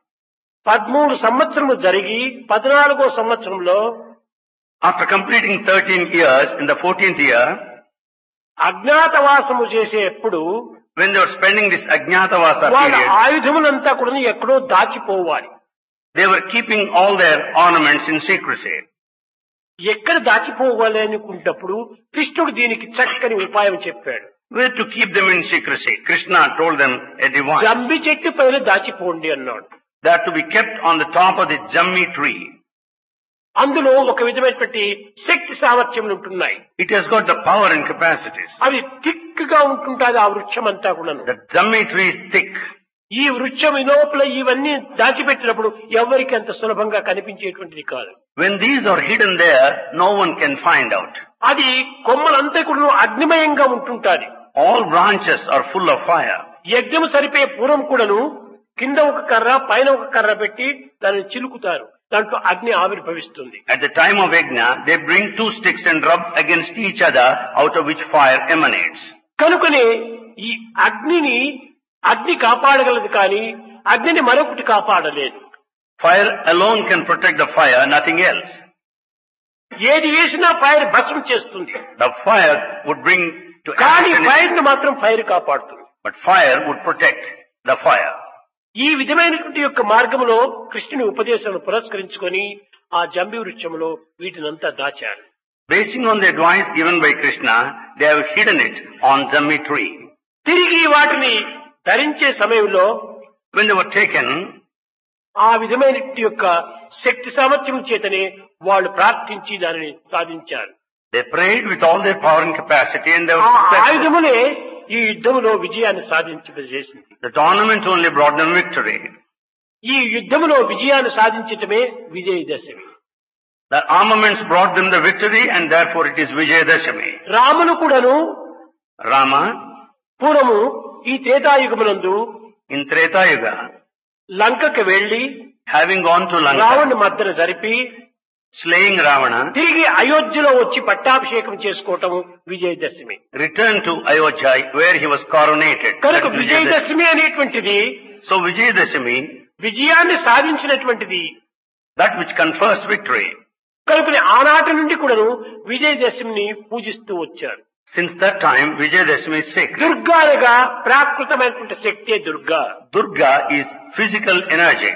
పదమూడు సంవత్సరము జరిగి పద్నాలుగో సంవత్సరంలో after completing thirteen years, in the fourteenth year, అజ్ఞాతవాసము చేసేప్పుడు when they were spending this Ajnatavasa వాళ్ళ period, ఆయుధములంతా కూడా ఎక్కడో దాచిపోవాలి. they were keeping all their ornaments in secrecy. ఎక్కడ దాచిపోవాలి అనుకున్నప్పుడు కృష్ణుడు దీనికి చక్కని ఉపాయం చెప్పాడు. Where to keep them in secrecy? Krishna told them a device. జంబి చెట్టు పైన దాచిపోండి అన్నాడు. They are to be kept on the top of the Jammi tree. అందులో ఒక విధమైనటువంటి శక్తి సామర్థ్యములు ఉంటున్నాయి. It has got the power and capacities. అవి థిక్ గా ఉంటుంటాది ఆ వృక్షం అంతా కూడాను. The Jammi tree is thick. ఈ వృక్షం లోపల ఇవన్నీ దాచిపెట్టినప్పుడు ఎవరికి అంత సులభంగా కనిపించేటువంటిది కాదు. When these are hidden there, no one can find out. అది కొమ్మలంతా కూడా అగ్నిమయంగా ఉంటుంటాది. All branches are full of fire. యజ్ఞం సరిపోయే పూర్వం కూడాను కింద ఒక కర్ర పైన ఒక కర్ర పెట్టి దానిని చిలుకుతారు. దాంట్లో అగ్ని ఆవిర్భవిస్తుంది. At the time of Yajna, they bring two sticks and rub against each other, out of which fire emanates. కనుకనే ఈ అగ్నిని అగ్ని కాపాడగలదు, కానీ అగ్నిని మరొకటి కాపాడలేదు. Fire alone can protect the fire, nothing else. ఏది వేసినా ఫైర్ భస్మం చేస్తుంది, The fire would bring to కానీ action, ఫైర్ ను మాత్రం ఫైర్ కాపాడుతుంది. but fire would protect the fire. ఈ విధమైనటువంటి యొక్క మార్గంలో కృష్ణుని ఉపదేశాలను పురస్కరించుకొని ఆ జంబి వృక్షంలో వీటినంతా దాచారు. Basing on the advice given by Krishna, they have hidden it on Jammi tree. తిరిగి వాటిని ధరించే సమయంలో When they were taken, ఆ విధమైనటువంటి యొక్క శక్తి సామర్థ్యం చేతనే వాళ్ళు ప్రార్థించి దానిని సాధించారు. they prayed with all their power and capacity, and they ఆ were successful. ఆయుధములే ఈ యుద్ధములో విజయాన్ని సాధించేసింది. The tournament only brought them victory. ఈ యుద్ధములో విజయాన్ని సాధించటమే Vijayadashami. The armaments brought them the victory, and therefore it is Vijayadashami. Ramulu కూడాను Rama, పూర్వము ఈ త్రేతాయుగమునందు in Treta Yuga, లంకకి వెళ్లి having gone to Lanka, రావణుని మద్దన జరిపి slaying Ravana, తిరిగి అయోధ్యలో వచ్చి పట్టాభిషేకం చేసుకోవటము Vijayadashami. returned to Ayodhya where he was coronated. కనుక That is Vijayadashami. విజయదశమి అనేటువంటిది So Vijayadashami, విజయాన్ని సాధించినటువంటిది. that which confers victory. కనుక ఆనాటి నుండి కూడాను విజయదశమిని పూజిస్తూ వచ్చారు. Since that time, Vijayadashami is sacred. దుర్గాలుగా ప్రాకృతమైనటువంటి శక్తే Durga. Durga is physical energy.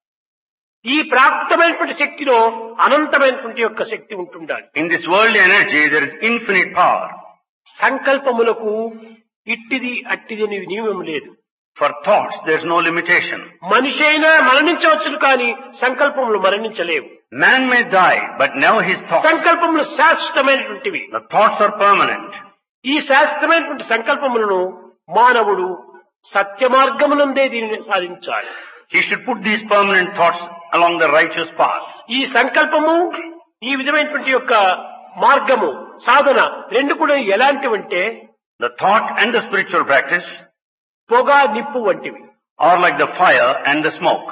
ఈ ప్రాకృతమైనటువంటి శక్తిలో అనంతమైనటువంటి యొక్క శక్తి ఉంటుండాలి. In this worldly energy, there is infinite power. సంకల్పములకు ఇట్టిది అట్టిది అనే నియమం లేదు. For thoughts, there is no limitation. మనిషి అయినా మరణించవచ్చును కానీ సంకల్పములు మరణించలేవు. Man may die, but never his thoughts. సంకల్పములు శాశ్వతమైనటువంటివి. The thoughts are permanent. ఈ శాశ్వతమైనటువంటి సంకల్పములను మానవుడు సత్య మార్గమునందే దీనిని సాధించాలి. He should put these permanent thoughts along the righteous path. ఈ సంకల్పము ఈ విధమైనటువంటి యొక్క మార్గము సాధన రెండు కూడా ఎలాంటివంటే The thought and the spiritual practice పొగ నిప్పు వంటివి. are like the fire and the smoke.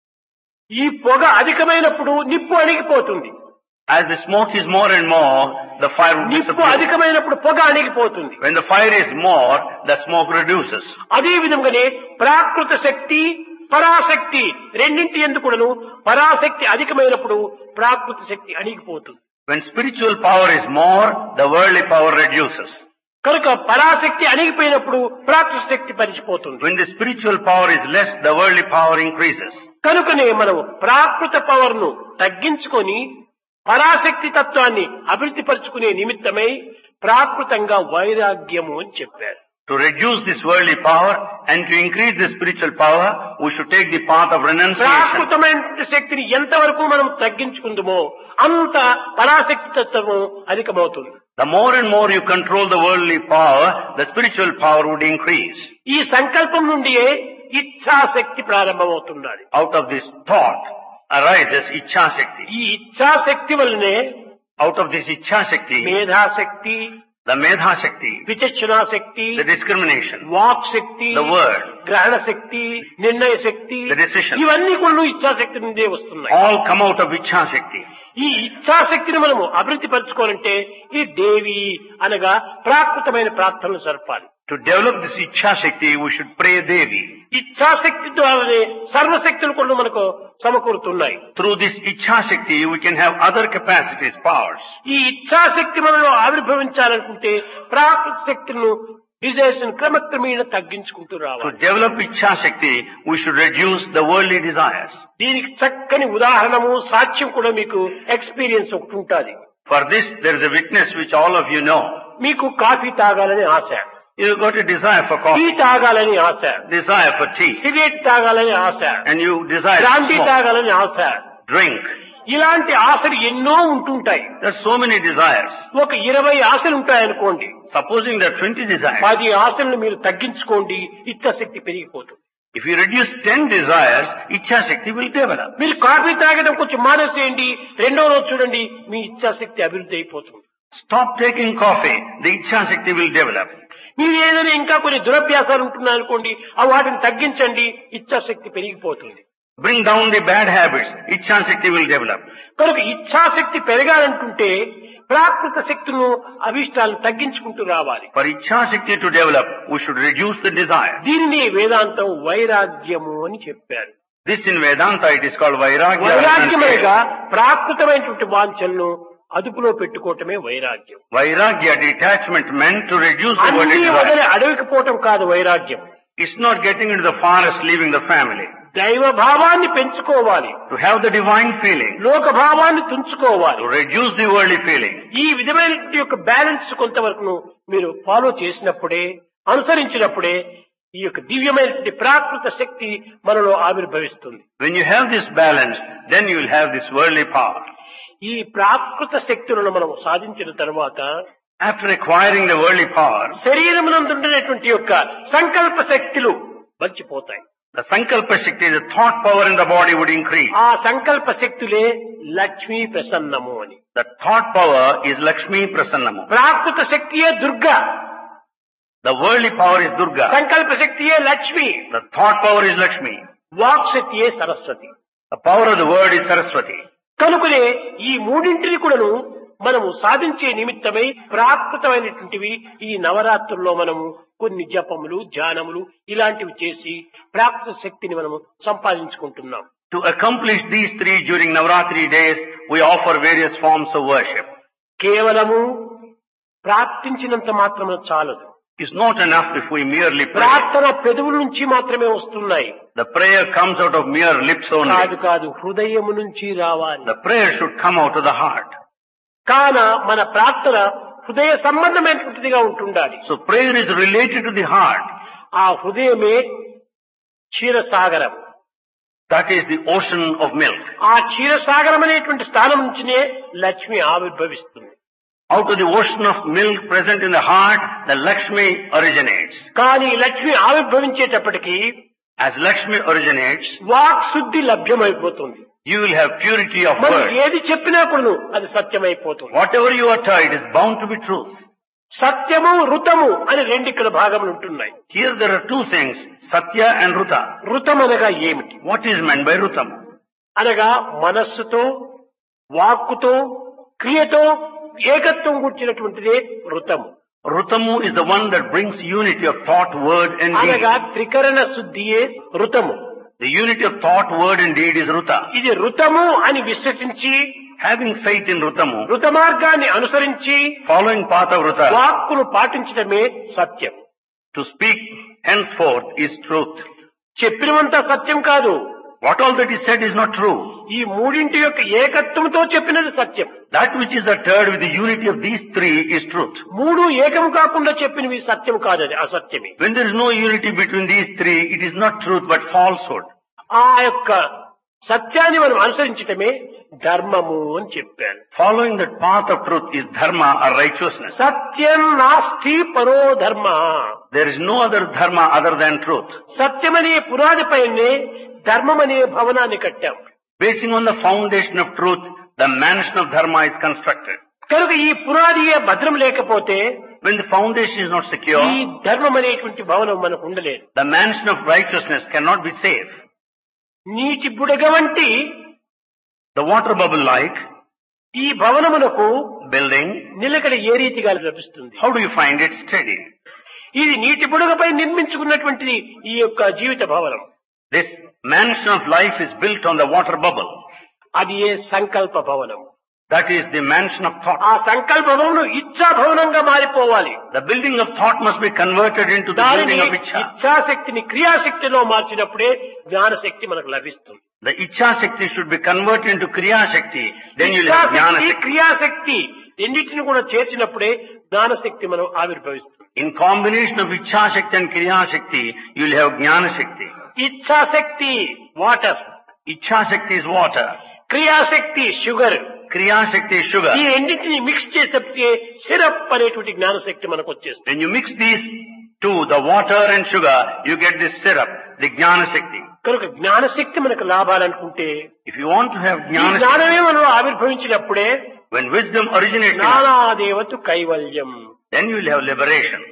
ఈ పొగ అధికమైనప్పుడు నిప్పు అణిగిపోతుంది. As the smoke is more and more, the fire will నిప్పు disappear. అధికమైనప్పుడు పొగ అణిగిపోతుంది. When the fire is more, the smoke reduces. అదే విధంగానే ప్రాకృత శక్తి పరాశక్తి రెండింటి యందు కూడాను పరాశక్తి అధికమైనప్పుడు ప్రాకృత శక్తి అణిగిపోతుంది. When spiritual power is more, the worldly power reduces. కనుక పరాశక్తి అణిగిపోయినప్పుడు ప్రాకృత శక్తి పరిచిపోతుంది. When the spiritual power is less, the worldly power increases. కనుకనే మనం ప్రాకృత పవర్ ను తగ్గించుకొని పరాశక్తి తత్వాన్ని అభివృద్ధి పరుచుకునే నిమిత్తమై ప్రాకృతంగా వైరాగ్యము అని చెప్పారు. To reduce this worldly power and to increase the spiritual power, we should take the path of renunciation. ప్రాకృతమైన శక్తిని ఎంతవరకు మనం తగ్గించుకుందామో అంత పరాశక్తి తత్వము అధికమవుతుంది. The more and more you control the worldly power, the spiritual power would increase. ఈ సంకల్పం నుండియే ఇచ్ఛాశక్తి ప్రారంభమవుతున్నది. Out of this thought arises Ichha Shakti. ఈ ఇచ్ఛాశక్తి వల్లనే Out of this Ichha Shakti, మేధాశక్తి, the Medha Shakti, విచక్షణాశక్తి, the discrimination, వాక్ శక్తి, the word, గ్రహణ శక్తి, నిర్ణయ శక్తి, the decision, ఇవన్నీ కూడా ఇచ్ఛాశక్తి నుండే వస్తున్నాయి. all come out of Ichha Shakti. ఈ ఇచ్ఛాశక్తిని మనము అభివృద్ధి పరచుకోవాలంటే ఈ దేవి అనగా ప్రాకృతమైన ప్రార్థనలు జరపాలి. To develop this Ichha Shakti, we should pray Devi. ఇచ్ఛాశక్తి ద్వారానే సర్వశక్తులు కూడా మనకు సమకూరుతున్నాయి. Through this Ichha Shakti, we can have other capacities, powers. ఈ ఇచ్ఛాశక్తి మనలో ఆవిర్భవించాలనుకుంటే ప్రాకృత శక్తులను డిజైర్స్ క్రమక్రమేణ తగ్గించుకుంటూ To రావాలి. develop Ichha Shakti, we should reduce the worldly desires. దీనికి చక్కని ఉదాహరణము సాక్ష్యం కూడా మీకు ఎక్స్పీరియన్స్ ఒకటి ఉంటుంది. For this, there is a witness which all of you know. మీకు కాఫీ తాగాలని ఆశ, You got a desire for tea coffee, తాగాలని ఆశ, desire for tea, సిగరెట్ తాగాలని ఆశ, and you desire to brandy smoke, తాగాలని ఆశ. drink. ఇలాంటి ఆశలు ఎన్నో ఉంటుంటాయి. There are so many desires. ఒక ఇరవై ఆశలు ఉంటాయనుకోండి, Supposing there are twenty desires. పది ఆశలను మీరు తగ్గించుకోండి, ఇచ్ఛాశక్తి పెరిగిపోతుంది. If you reduce ten desires, Ichha Shakti will develop. మీరు కాఫీ తాగడం కొంచెం మానేసేయండి, రెండో రోజు చూడండి మీ ఇచ్ఛాశక్తి అభివృద్ధి అయిపోతుంది. Stop taking coffee, the Ichha Shakti will develop. మీరు ఏదైనా ఇంకా కొన్ని దురభ్యాసాలు ఉంటున్నాయనుకోండి, ఆ వాటిని తగ్గించండి, ఇచ్ఛాశక్తి పెరిగిపోతుంది. Bring down the bad habits, Ichha Shakti will develop. కనుక ఇచ్ఛాశక్తి పెరగాలంటుంటే ప్రాకృత శక్తులను అభిష్టాలను తగ్గించుకుంటూ రావాలి. For Ichha Shakti to develop, we should reduce the desire. దీనిని వేదాంతం వైరాగ్యము అని చెప్పారు. This in Vedanta it is called Vairagya. వైరాగ్యమనగా ప్రాకృతమైనటువంటి వాంఛలను అదుపులో పెట్టుకోవటమే వైరాగ్యం. Vairagya, detachment meant to reduce the worldly అన్ని వదిలి desire. అడవికి పోవటం కాదు వైరాగ్యం. It's not getting into the forest, leaving the family. దైవ భావాన్ని పెంచుకోవాలి, To have the divine feeling, లోక భావాన్ని తుంచుకోవాలి. to reduce the worldly feeling. ఈ విధమైన యొక్క బ్యాలెన్స్ కొంతవరకు మీరు ఫాలో చేసినప్పుడే, అనుసరించినప్పుడే ఈ యొక్క దివ్యమైనటువంటి ప్రాకృత శక్తి మనలో ఆవిర్భవిస్తుంది. When you have this balance, then you will have this worldly power. ఈ ప్రాకృత శక్తులను మనం సాధించిన తర్వాత After acquiring the worldly power, శరీరమునందుండేటువంటి యొక్క సంకల్ప శక్తులు మర్చిపోతాయి. the Sankalpa Shakti, the thought power in the body would increase. ఆ సంకల్ప శక్తులే లక్ష్మీ ప్రసన్నము అని. The thought power is Lakshmi Prasannamu. Prakrit శక్తియే Durga, The worldly power is Durga. సంకల్ప శక్తియే Lakshmi, The thought power is Lakshmi. వాక్ శక్తియే Saraswati. The power of the word is Saraswati. కనుకనే ఈ మూడింటిని కూడాను మనము సాధించే నిమిత్తమై ప్రాకృతమైనటువంటివి ఈ నవరాత్రుల్లో మనము కొన్ని జపములు ధ్యానములు ఇలాంటివి చేసి ప్రాకృత శక్తిని మనము సంపాదించుకుంటున్నాం. To accomplish these three during Navratri days, we offer various forms of worship. కేవలము ప్రార్థించినంత మాత్రమే చాలదు. It's not enough if we merely pray. ప్రార్థన పెదవుల నుంచి మాత్రమే వస్తున్నాయి. The prayer comes out of mere lips only. కాదు కాదు హృదయము నుంచి రావాలి. The prayer should come out of the heart. కాన మన ప్రార్థన హృదయ సంబంధమైనటువంటిదిగా ఉంటుండాలి. So prayer is related to the heart. ఆ హృదయమే క్షీరసాగరం. That is the ocean of milk. ఆ క్షీరసాగరం అనేటువంటి స్థానం నుంచినే Lakshmi ఆవిర్భవిస్తుంది. Out of the ocean of milk present in the heart, the Lakshmi originates. కానీ లక్ష్మి ఆవిర్భవించేటప్పటికీ As Lakshmi originates, వాక్ శుద్ధి లభ్యమైపోతుంది. you will have purity of మనం word. ఏది చెప్పినా కూడా అది సత్యమైపోతుంది. Whatever you utter, it is bound to be truth. సత్యము ఋతము అని రెండు ఇక్కడ భాగములు ఉంటున్నాయి. Here there are two things, Satya and Ruta. ఋతం అనగా ఏమిటి? What is meant by Rutam? అనగా మనస్సుతో వాక్కుతో క్రియతో ఏకత్వం కూర్చున్నటువంటిదే ఋతము. Rutamu is the one that brings unity of thought, word and deed. అనగా త్రికరణ శుద్ధియే ఋతము. The unity of thought, word and deed is Ruta. ఇది ఋతము అని విశ్వసించి Having faith in Rutamu, ఋత మార్గాన్ని అనుసరించి following path of Ruta, వాక్కును పాటించడమే సత్యం. to speak henceforth is truth. చెప్పినవంతా సత్యం కాదు. What all that is said is not true. ఈ మూడింటి యొక్క ఏకత్వంతో చెప్పినది సత్యం. That which is uttered with the unity of these three is truth. మూడు ఏకం కాకుండా చెప్పినవి సత్యం కాదు, అది అసత్యమే. When there is no unity between these three, it is not truth but falsehood. ఆ యొక్క సత్యాన్ని మనం అనుసరించటమే ధర్మము అని చెప్పాను. Following that path of truth is dharma or righteousness. సత్యం నాస్తి పరో ధర్మ. There is no other dharma other than truth. సత్యమనే పునాది పైనే ధర్మమనే భవనాన్ని కట్టాం. Basing on the foundation of truth, the mansion of dharma is constructed. కనుక ఈ పునాదియే భద్రం లేకపోతే When the foundation is not secure, ఈ ధర్మం అనేటువంటి భవనం మనకు ఉండలేదు. the mansion of righteousness cannot be safe. నీటి బుడగ వంటి The water bubble like ఈ భవనమునకు building, నిలకడ ఏ రీతిగా లభిస్తుంది? how do you find it steady? ఇది నీటి బుడగపై నిర్మించుకున్నటువంటిది ఈ యొక్క జీవిత భవనం. This mansion of life is built on the water bubble. అది ఏ సంకల్ప భవనం. That is the mansion of thought. ఆ సంకల్ప భవనం ఇచ్ఛా భవనంగా మారిపోవాలి. The building of thought must be converted into the దానిని building of Ichha. ఇచ్ఛాశక్తిని క్రియాశక్తిలో మార్చినప్పుడే జ్ఞానశక్తి మనకు లభిస్తుంది. The Ichha Shakti should be converted into Kriya Shakti. Then you will have Jnana ఇచ్ఛాశక్తి Shakti. క్రియాశక్తి రెండింటిని కూడా చేర్చినప్పుడే జ్ఞానశక్తి మనం ఆవిర్భవిస్తుంది. In combination of Ichha Shakti and Kriya Shakti, you will have Jnana Shakti. ఇచ్ఛాశక్తి water, Ichha Shakti is water. క్రియాశక్తి sugar. Kriya Shakti is sugar. ఈ రెండింటిని మిక్స్ చేస్తే సిరప్ అనేటువంటి జ్ఞానశక్తి మనకు వచ్చేస్తుంది. When you mix these two, the water and sugar, you get this syrup, the Jnana Shakti. కనుక జ్ఞానశక్తి మనకు లాభాలనుకుంటే If you want to have ఈ Jnana Shakti, జ్ఞానమే మనం ఆవిర్భవించినప్పుడే when wisdom originates in us, జ్ఞానాదేవతు కైవల్యం. then you will have liberation.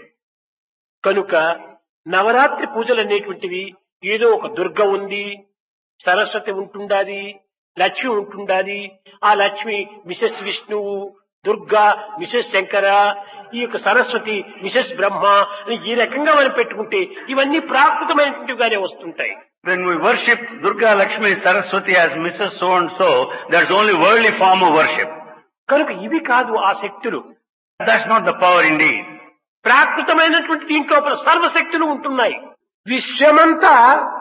కనుక నవరాత్రి పూజలు అనేటువంటివి ఏదో ఒక దుర్గ ఉంది, సరస్వతి ఉంటుండాది, లక్ష్మి ఉంటుండాది. ఆ లక్ష్మి మిసెస్ విష్ణువు, దుర్గా మిసెస్ శంకర, ఈ యొక్క సరస్వతి మిసెస్ బ్రహ్మ అని ఈ రకంగా మనం పెట్టుకుంటే ఇవన్నీ ప్రాకృతమైనటువంటివిగానే వస్తుంటాయి. When we worship Durga, Lakshmi, Saraswati as Missus So and so, that's only worldly form of worship. కనుక ఇవి కాదు ఆ శక్తులు. That's not the power indeed. ప్రాకృతమైనటువంటి దీంట్లో సర్వశక్తులు ఉంటున్నాయి. విశ్వమంతా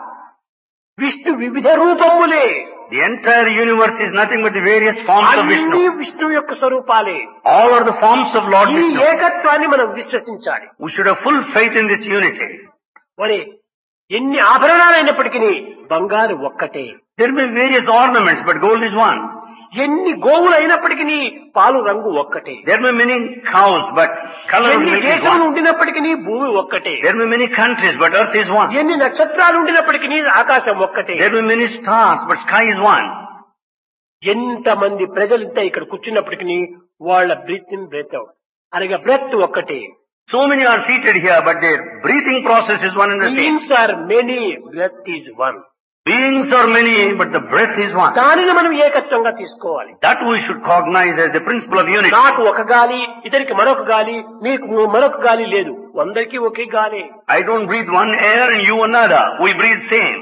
విష్ణు వివిధ రూపములే. The entire universe is nothing but the various forms of అన్ని Vishnu. విష్ణువు యొక్క స్వరూపాలే. All are the forms of Lord ఈ Vishnu. ఏకత్వాన్ని మనం విశ్వసించాలి. We should have full faith in this unity. మరి ఎన్ని ఆభరణాలైనప్పటికీ బంగారు ఒక్కటే. There may be various ornaments, but gold is one. ఎన్ని గోవులు అయినప్పటికీ పాలు రంగు ఒక్కటే. There may be many cows, but color of ఎన్ని milk is దేశములు one. ఉండినప్పటికీ భూమి ఒక్కటే. There may be many countries, but earth is one. ఎన్ని నక్షత్రాలు ఉండినప్పటికీ ఆకాశం ఒక్కటే. There may be many stars, but sky is one. ఎంతమంది ప్రజలంతా ఇక్కడ కూర్చున్నప్పటికీ వాళ్ళ బ్రీత్ ఇన్ బ్రెత్ అవుట్ అనగా బ్రెత్ ఒక్కటే. So many are seated here, but their breathing process is one and the same. Beings are many, breath is one. Beings are many, but the breath is one. దానిని మనం ఏకత్వంగా తీసుకోవాలి. That we should cognize as the principle of unity. నాకు ఒక గాలి, ఇతనికి మరొక గాలి, మీకు మరొక గాలి లేదు. అందరికీ ఒకే గాలి. I don't breathe one air and you another. We breathe same.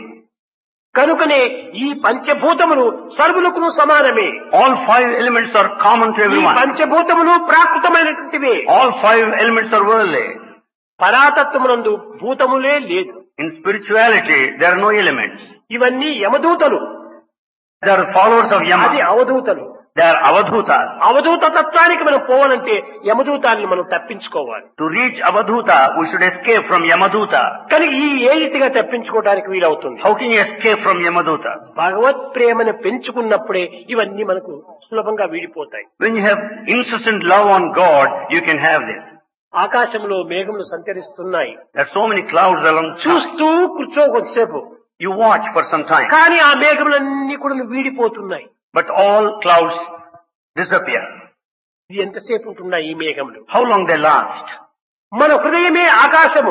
కనుకనే ఈ పంచభూతములు సర్వులకు సమానమే. All five elements are common to ఈ everyone. పంచభూతములు ప్రాకృతమైనటువంటివే. All five elements are worldly. పరాతత్వమునందు భూతములే లేదు. In spirituality, there are no elements. ఇవన్నీ యమదూతలు. They are followers of Yama. అది అవధూతలు. They are avadhutas. అవధూత తత్వానికి మనం పోవాలంటే యమదూతాన్ని మనం తప్పించుకోవాలి. To reach avadhuta, we should escape from Yamadhuta. కానీ ఈ ఏ రీతిగా తప్పించుకోవడానికి వీలవుతుంది? How can you escape from Yamadhutas? భగవత్ ప్రేమను పెంచుకున్నప్పుడే ఇవన్నీ మనకు సులభంగా వీడిపోతాయి. When you have incessant love on God, you can have this. ఆకాశంలో మేఘములు సంచరిస్తున్నాయి. There are so many clouds along the sky. చూస్తూ కూర్చో కొంతసేపు. You watch for some time. కానీ ఆ మేఘములన్నీ కూడా వీడిపోతున్నాయి. But all clouds disappear. ఇది ఎంతసేపు ఉంటున్నాయి ఈ మేఘములు? How long they last? మన హృదయమే ఆకాశము.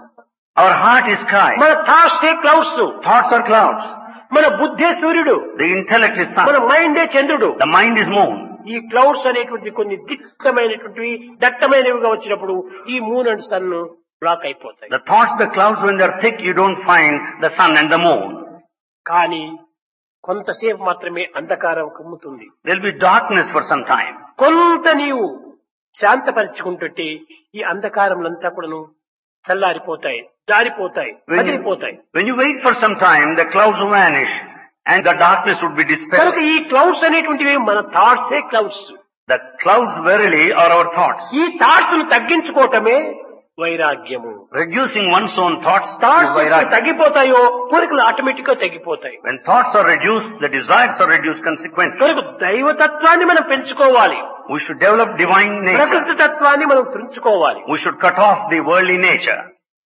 Our heart is sky. మన థాట్సే క్లౌడ్స్. Thoughts are clouds. మన బుద్ధే సూర్యుడు. The intellect is మన sun. మైండే చంద్రుడు. The mind is moon. ఈ క్లౌడ్స్ అనేటువంటి కొన్ని దిట్టమైనటువంటివి దట్టమైనవిగా వచ్చినప్పుడు ఈ మూన్ అండ్ సన్ బ్లాక్ అయిపోతాయి. The thoughts, the clouds, when they are thick, you don't find the sun and the moon. కానీ కొంతసేపు మాత్రమే అంధకారం కమ్ముతుంది. There will be darkness for some time. కొంత నీవు శాంతపరుచుకుంటుంటే ఈ అంధకారములంతా కూడాను చల్లారిపోతాయి, జారిపోతాయి, వదిలిపోతాయి. When you wait for some time, the clouds will vanish and the darkness would be dispelled. కనుక ఈ క్లౌడ్స్ అనేటువంటివి మన థాట్సే clouds. The clouds verily are our thoughts. ఈ థాట్స్ ను తగ్గించుకోవటమే వైరాగ్యము. Reducing one's own thoughts is thoughts vairagya. తగ్గిపోతాయో కోరికలు ఆటోమేటిక్ గా తగ్గిపోతాయి. When thoughts are reduced, the desires are reduced consequently. కనుక దైవతత్వాన్ని మనం పెంచుకోవాలి. We should develop divine nature. ప్రకృతి తత్వాన్ని మనం పెంచుకోవాలి. We should cut off the worldly nature.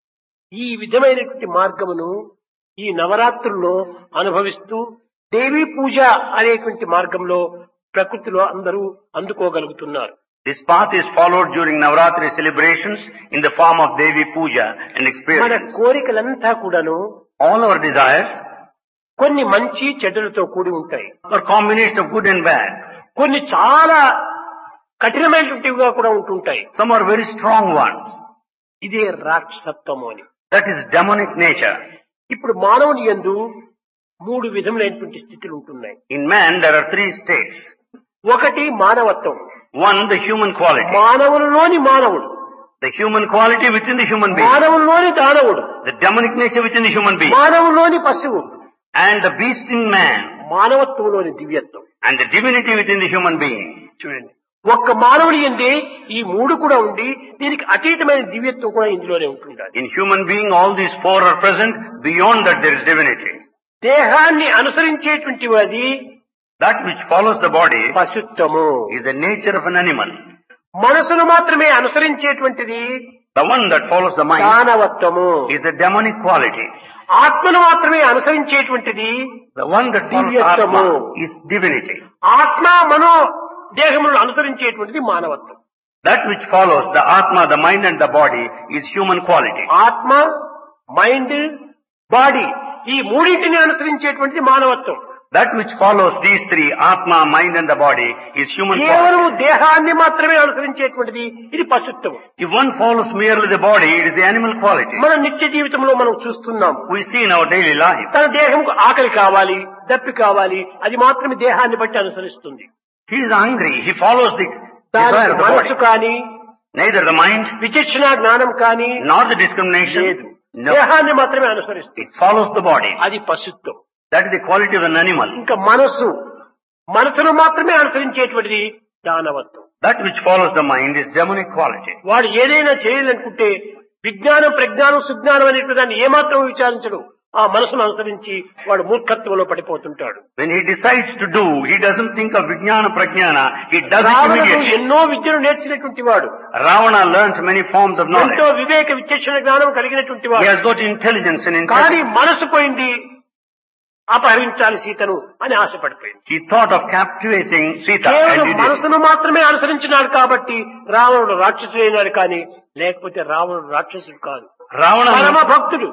ఈ విధమైనటువంటి మార్గమును ఈ నవరాత్రుల్లో అనుభవిస్తూ దేవీ పూజ అనేటువంటి మార్గంలో ప్రకృతిలో అందరూ అందుకోగలుగుతున్నారు. This path is followed during Navratri celebrations in the form of Devi Puja and మన experience. కోరికలంతా కూడాను All our desires కొన్ని మంచి చెడ్డలతో కూడి ఉంటాయి. are combination of good and bad. కొన్ని చాలా కఠినమైనటువంటివిగా కూడా ఉంటుంటాయి. Some are very strong ones. ఇదే రాక్షసత్వము అని. That is demonic nature. ఇప్పుడు మానవుని యందు మూడు విధములైనటువంటి స్థితులు ఉంటున్నాయి. In man there are three states. ఒకటి మానవత్వం. One, the human quality. మానవునిలోని మానవుడు. The human quality within the human being. మానవునిలోని దానవుడు. The demonic nature within the human being. మానవులోని పశువు. And the beast in man. మానవత్వంలోని దివ్యత్వం. And the divinity within the human being. చూడండి, ఒక్క మానవుని యందే ఈ మూడు కూడా ఉండి దీనికి అతీతమైన దివ్యత్వం కూడా ఇందులోనే ఉంటుండాలి. In human being all these four are present. Beyond that there is divinity. దేహాన్ని అనుసరించేటువంటి అది That which follows the body పశుత్వము. is the nature of an animal. మనసును మాత్రమే అనుసరించేటువంటిది The one that follows the mind దానవత్వము. is the demonic quality. ఆత్మను మాత్రమే అనుసరించేటువంటిది The one that follows దివ్యత్వము. Atma is divinity. ఆత్మ మనో దేహములను అనుసరించేటువంటిది మానవత్వం. That which follows the Atma, the mind and the body is human quality. ఆత్మ, మైండ్, బాడీ ఈ మూడింటిని అనుసరించేటువంటిది మానవత్వం. That which follows these three, Atma, mind and the body, is human కేవలం quality. దేహాన్ని మాత్రమే అనుసరించేటువంటిది ఇది పశుత్వం. If one follows merely the body, it is the animal quality. మన నిత్య జీవితంలో మనం చూస్తున్నాం. We see in our daily life. తన దేహంకు ఆకలి కావాలి, దప్పి కావాలి, అది మాత్రమే దేహాన్ని బట్టి అనుసరిస్తుంది. He is hungry. He follows the దాని desire of the మనస్సు body. కానీ Neither the mind విచక్షణ జ్ఞానం కానీ nor the discrimination. లేదు. No. దేహాన్ని మాత్రమే అనుసరిస్తుంది. It follows the body. అది పశుత్వం. That is the quality of an animal. ఇంకా మనస్సు మనసును మాత్రమే అనుసరించేటువంటిది దానవత్వం. That which follows the mind is demonic quality. వాడు ఏదైనా చేయాలనుకుంటే విజ్ఞానం, ప్రజ్ఞానం, సుజ్ఞానం అనేటువంటి దాన్ని ఏమాత్రం విచారించడు. ఆ మనసును అనుసరించి వాడు మూర్ఖత్వంలో పడిపోతుంటాడు. When he decides to do, he doesn't think of vijnana prajnana. He does it రావణుడు immediately. ఎన్నో విద్యను నేర్చినటువంటి వాడు, Ravana learnt many forms of knowledge. ఎంతో వివేక విచక్షణ జ్ఞానం కలిగినటువంటి He వాడు. has got intelligence and కానీ intelligence. మనసు పోయింది, అపహరించాలి సీతను అని ఆశపడిపోయింది. He thought of captivating Sita కేవలం and did it. మనసును మాత్రమే అనుసరించినాడు కాబట్టి రావణుడు రాక్షసుడు అయినాడు, కానీ లేకపోతే రావణుడు రాక్షసుడు కాదు, పరమ Ravana, భక్తుడు.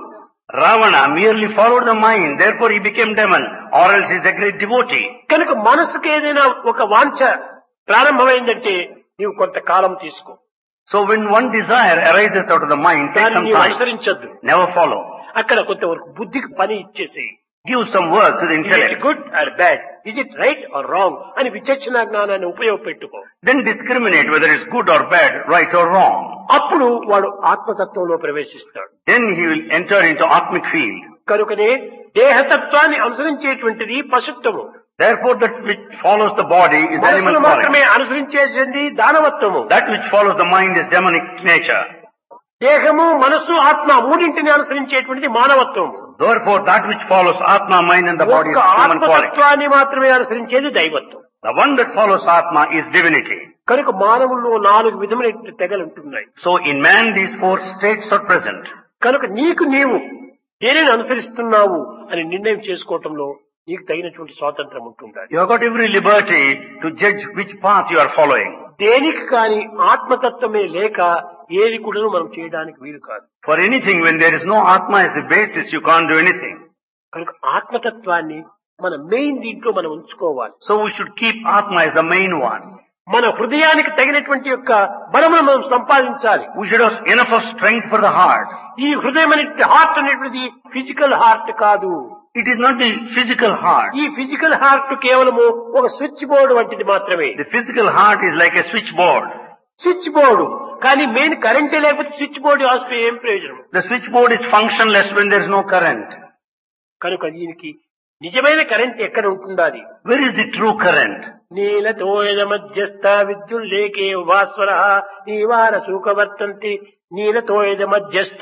Ravana merely followed the mind, therefore he became demon, or else he is a great devotee. కనుక మనసుకు ఏదైనా ఒక వాంఛ ప్రారంభమైందంటే నీవు కొంతకాలం తీసుకో. So when one desire arises out of the mind, take దాన్ని some నీవు time. అనుసరించద్దు. Never follow. అక్కడ కొంతవరకు బుద్ధికి పని ఇచ్చేసి Give some work to the is it intellect. Good or bad, is it right or wrong అని విచక్షణ జ్ఞానాన్ని ఉపయోగపెట్టుకో. Then discriminate whether it's good or bad, right or wrong. అప్పుడు వాడు ఆత్మతత్వంలో ప్రవేశిస్తాడు. Then he will enter into Atmic field. కనుకనే దేహతత్వాన్ని అనుసరించేటువంటిది పశుత్వము. Therefore that which follows the body is animal మనసును quality. మాత్రమే అనుసరించేసింది దానవత్వము. That which follows the mind is demonic nature. దేహము మనస్సు ఆత్మ మూడింటిని అనుసరించేటువంటిది మానవత్వం. Therefore that which follows Atma, mind and the body is ఒక్క human quality. ఆత్మతత్వాన్ని మాత్రమే అనుసరించేది దైవత్వం. The one that follows Atma is divinity. కనుక మానవుల్లో నాలుగు విధములైన తెగలు ఉంటున్నాయి. So in man these four states are present. కనుక నీకు నీవు దేనిని అనుసరిస్తున్నావు అని నిర్ణయం చేసుకోవటంలో నీకు తగినటువంటి స్వాతంత్రం ఉంటుండాలి. You have got every liberty to judge which path you are following. దేనికి కాని ఆత్మతత్వమే లేక ఏది కూడా మనం చేయడానికి వీలు కాదు. For anything, when there is no Atma as the basis, you can't do anything. కనుక ఆత్మతత్వాన్ని మన మెయిన్ దీంట్లో మనం ఉంచుకోవాలి. So we should keep Atma as the main one. మన హృదయానికి తగినటువంటి యొక్క బలమును మనం సంపాదించాలి. We should have enough of strength for the heart. ఈ హృదయం అనే హార్ట్ అనేటువంటిది ఫిజికల్ హార్ట్ కాదు. It is not the physical heart. ఈ ఫిజికల్ హార్ట్ కేవలము ఒక స్విచ్ బోర్డు వంటిది మాత్రమే. The physical heart is like a switchboard. Switch board కానీ మెయిన్ కరెంటే లేకపోతే స్విచ్ బోర్డు వస్తే ఏం ప్రయోజనం? The switchboard is functionless when there is no current. కనుక దీనికి నిజమైన కరెంట్ ఎక్కడ ఉంటుండాలి? Where is the true current? నీలతోయద మధ్యస్థ విద్యుల్లేకే భాస్వర నీవార సూకవర్తంతి నీలతోయద మధ్యస్థ.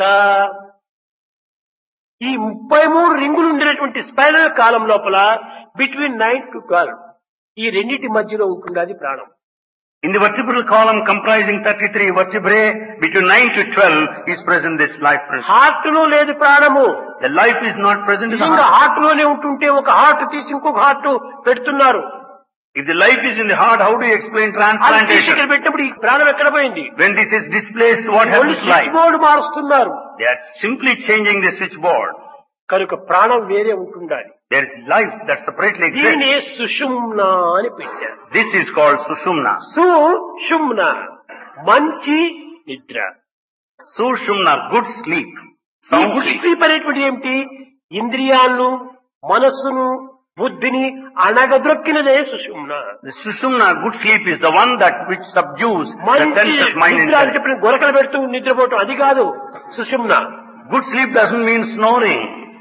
ఈ ముప్పై మూడు రింగులు ఉండినటువంటి స్పైనల్ కాలం లోపల బిట్వీన్ నైన్ టు ట్వెల్వ్ ఈ రెండింటి మధ్యలో ఉంటుండాలి ప్రాణం. In the vertebral column comprising thirty-three vertebrae, between nine to twelve is present this life present. Heart లో లేదు ప్రాణము. The life is not present in the నిజంగా heart. హార్ట్ లోనే ఉంటుంటే ఒక హార్ట్ తీసి ఇంకొక హార్ట్ పెడుతున్నారు. If the life is in the heart, how do you explain అది తీసి ఇక్కడ transplantation? పెట్టినప్పుడు ఈ ప్రాణం ఎక్కడ పోయింది? When this is displaced, what only happens to switch life? Board మారుస్తున్నారు. They are simply changing the switchboard. కనుక ప్రాణం వేరే ఉంటుండాలి. There is life that separately దీనినే exists. సుషుమ్న అని పెట్టారు. This is called Sushumna. సుషుమ్న మంచి నిద్ర. Sushumna, good sleep. ఈ Sound గుడ్ sleep. స్లీప్ అనేటువంటి ఏమిటి? ఇంద్రియాలను మనస్సును బుద్ధిని అణగద్రొక్కినదే సుషుమ్న. The Sushumna, good sleep, is the one that which subdues the మంచి senses, mind and నిద్ర అని sense. చెప్పిన గొరకలు పెడుతూ నిద్రపోవటం అది కాదు సుషుమ్న. Good sleep doesn't mean snoring.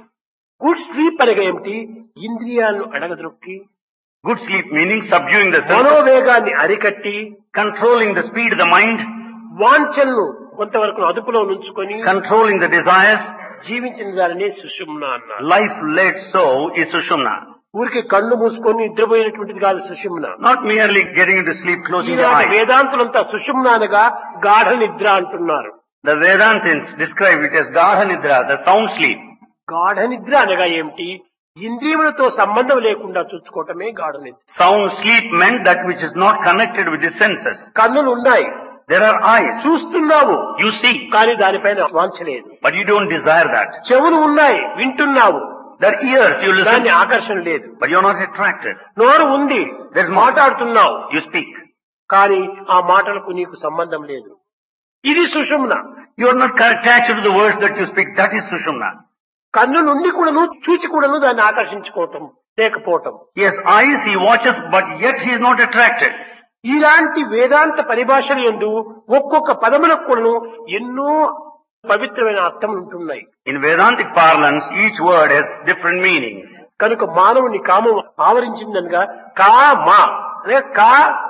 Good sleep అనగా ఏమిటి? ఇంద్రియాలను అణగద్రొక్కి Good sleep meaning subduing the senses, మనోవేగాన్ని అరికట్టి controlling the speed of the mind, వాంఛలను కొంతవరకు అదుపులో ఉంచుకొని controlling the desires. జీవించిన దానినే సుషుమ్న అన్నారు. Life led so is Sushumna. ఊరికి కళ్ళు మూసుకొని నిద్రపోయినటువంటిది కాదు సుషుమ్న. Not merely getting into sleep, closing the ఈనాటి eyes. వేదాంతులంతా సుషుమ్న అనగా గాఢ నిద్ర అంటున్నారు. The Vedantins describe it as Gaha Nidra, the sound sleep. గాఢ నిద్ర అనగా ఏమిటి? ఇంద్రియములతో సంబంధం లేకుండా చూసుకోవటమే గాఢ నిద్ర. Sound sleep meant that which is not connected with the senses. కన్నులు ఉన్నాయి, There are eyes. చూస్తున్నావు, You see, కానీ దానిపైన వాంఛ లేదు. but you don't desire that. చెవులు ఉన్నాయి, వింటున్నావు, There are ears, you listen, దాన్ని ఆకర్షణ లేదు. but you're not attracted. నోరు ఉంది, There's mouth. మాట్లాడుతున్నావు, You speak. కానీ ఆ మాటలకు నీకు సంబంధం లేదు. ఇది సుషుమ్న. You're not attached to the words that you speak. That is Sushumna. కన్ను నుండి కూడాను చూచి కూడాను దాన్ని ఆకర్షించుకోవటం లేకపోవటం. He has eyes, he watches, but yet he is not attracted. ఇలాంటి వేదాంత పరిభాషలు యందు ఒక్కొక్క పదములకు కూడాను ఎన్నో పవిత్రమైన అర్థములు ఉంటున్నాయి. In Vedantic parlance, each word has different meanings. కనుక మానవుని కామం ఆవరించిందనగా కా మా అనగా కా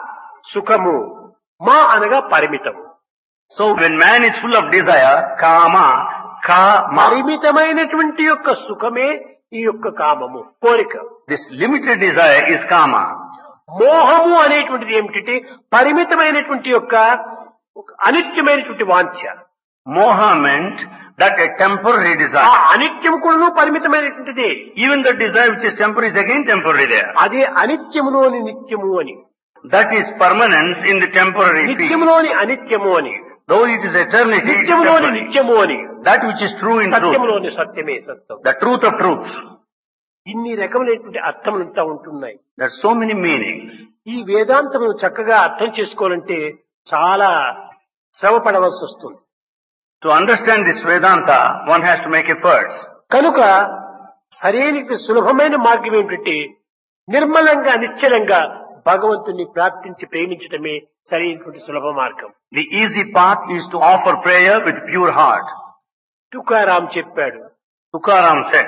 సుఖము, మా అనగా పరిమితము. So when man is full of desire, kama, kama, పరిమితమైనటువంటి యొక్క సుఖమే ఈ యొక్క కామము, కోరిక. this limited desire is kama. మోహము అనేటువంటిది ఏమిటంటే పరిమితమైనటువంటి యొక్క ఒక అనిత్యమైనటువంటి వాంఛ. Moha meant that a temporary ఆ desire. అనిత్యం కూడాను పరిమితమైనటువంటిదే. Even the desire which is temporary is again temporary there. అదే అనిత్యములోని నిత్యము అని, That is permanence in the temporary field. నిత్యములోని అనిత్యము అని, Though it is eternity, it is నిత్యములోని temporary. నిత్యము అని. That which is true in truth. సత్యంలోని సత్యమే సత్యం. The truth of truths. ఇన్ని రకమైనటువంటి అర్థములంతా ఉంటున్నాయి. There are so many meanings. ఈ వేదాంతము చక్కగా అర్థం చేసుకోవాలంటే చాలా శ్రమ పడవలసి వస్తుంది. To understand this Vedanta, one has to make efforts. కనుక సరైన సులభమైన మార్గం ఏమిటంటే నిర్మలంగా నిశ్చలంగా భగవంతుని ప్రార్థించి ప్రేమించటమే సరైనటువంటి సులభ మార్గం. The easy path is to offer prayer with pure heart. Tukaram చెప్పాడు, Tukaram said,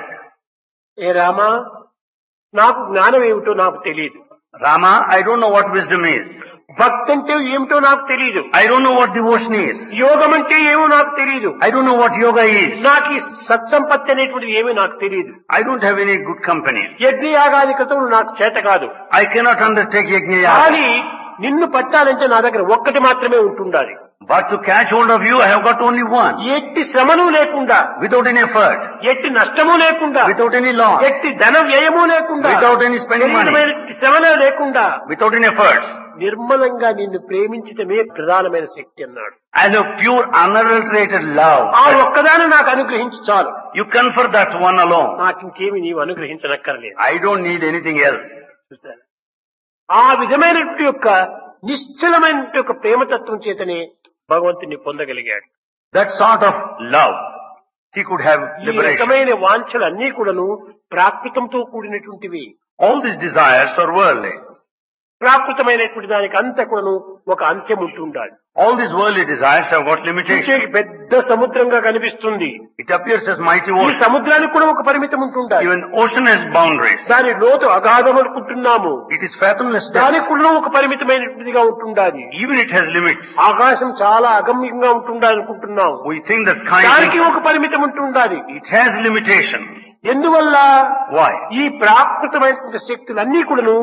ఏ రామా, నాకు జ్ఞానం ఏమిటో నాకు తెలియదు. Rama, I don't know what wisdom is. భక్తి అంటే ఏమిటో నాకు తెలియదు. I don't know what devotion is. యోగం అంటే ఏమో నాకు తెలియదు. I don't know what yoga is. నాకు ఈ సత్సంపత్తి అనేటువంటిది ఏమీ నాకు తెలియదు. I don't have any good company. యజ్ఞయాగాది క్రతువులు నాకు చేత కాదు. I cannot undertake yajna yaga. కానీ నిన్ను పట్టాలంటే నా దగ్గర ఒక్కటి మాత్రమే ఉంటుండాలి. But to catch hold of you, I have got only one. ఎట్టి శ్రమను లేకుండా, Without any effort, ఎట్టి నష్టము లేకుండా, without any loss, ఎట్టి ధన వ్యయము లేకుండా, without any spending money, శరీరమైన శ్రమనే లేకుండా without any efforts, నిర్మలంగా నిన్ను ప్రేమించటమే ప్రధానమైన శక్తి అన్నాడు. as a pure unadulterated love. ఆ ఒక్కదాన్ని నాకు అనుగ్రహించి చాలు. You confer that one alone. నాకు ఇంకేమి నీవు అనుగ్రహించనక్కర్లేదు. I don't need anything else. చూసారా, ఆ విధమైనటువంటి యొక్క నిశ్చలమైనటువంటి యొక్క ప్రేమతత్వం చేతనే భగవంతుని పొందగలిగాడు. That sort of love, he could have ఈ liberation. రకమైన వాంఛలు అన్నీ కూడాను ప్రాకృతంతో కూడినటువంటివి. All these desires are worldly. ప్రాకృతమైనటువంటి దానికి అంతా కూడాను ఒక అంత్యం ఉంటుండాలి. All these worldly desires have got limitations. చూసేకి పెద్ద సముద్రంగా కనిపిస్తుంది. It appears as mighty ఈ ocean. సముద్రానికి కూడా ఒక పరిమితం ఉంటుండాలి. Even ocean has boundaries. దాని లోతు అగాధం అనుకుంటున్నాము. It is fathomless depth. దానికి కూడా ఒక పరిమితమైనటువంటిదిగా ఉంటుండాలి. Even it has limits. ఆకాశం చాలా అగమ్యంగా ఉంటుండాలి అనుకుంటున్నాం. We think the sky, దానికి ఒక పరిమితం ఉంటుండాలి. it has limitation. ఎందువల్ల Why? ఈ ప్రాకృతమైనటువంటి శక్తులన్నీ కూడాను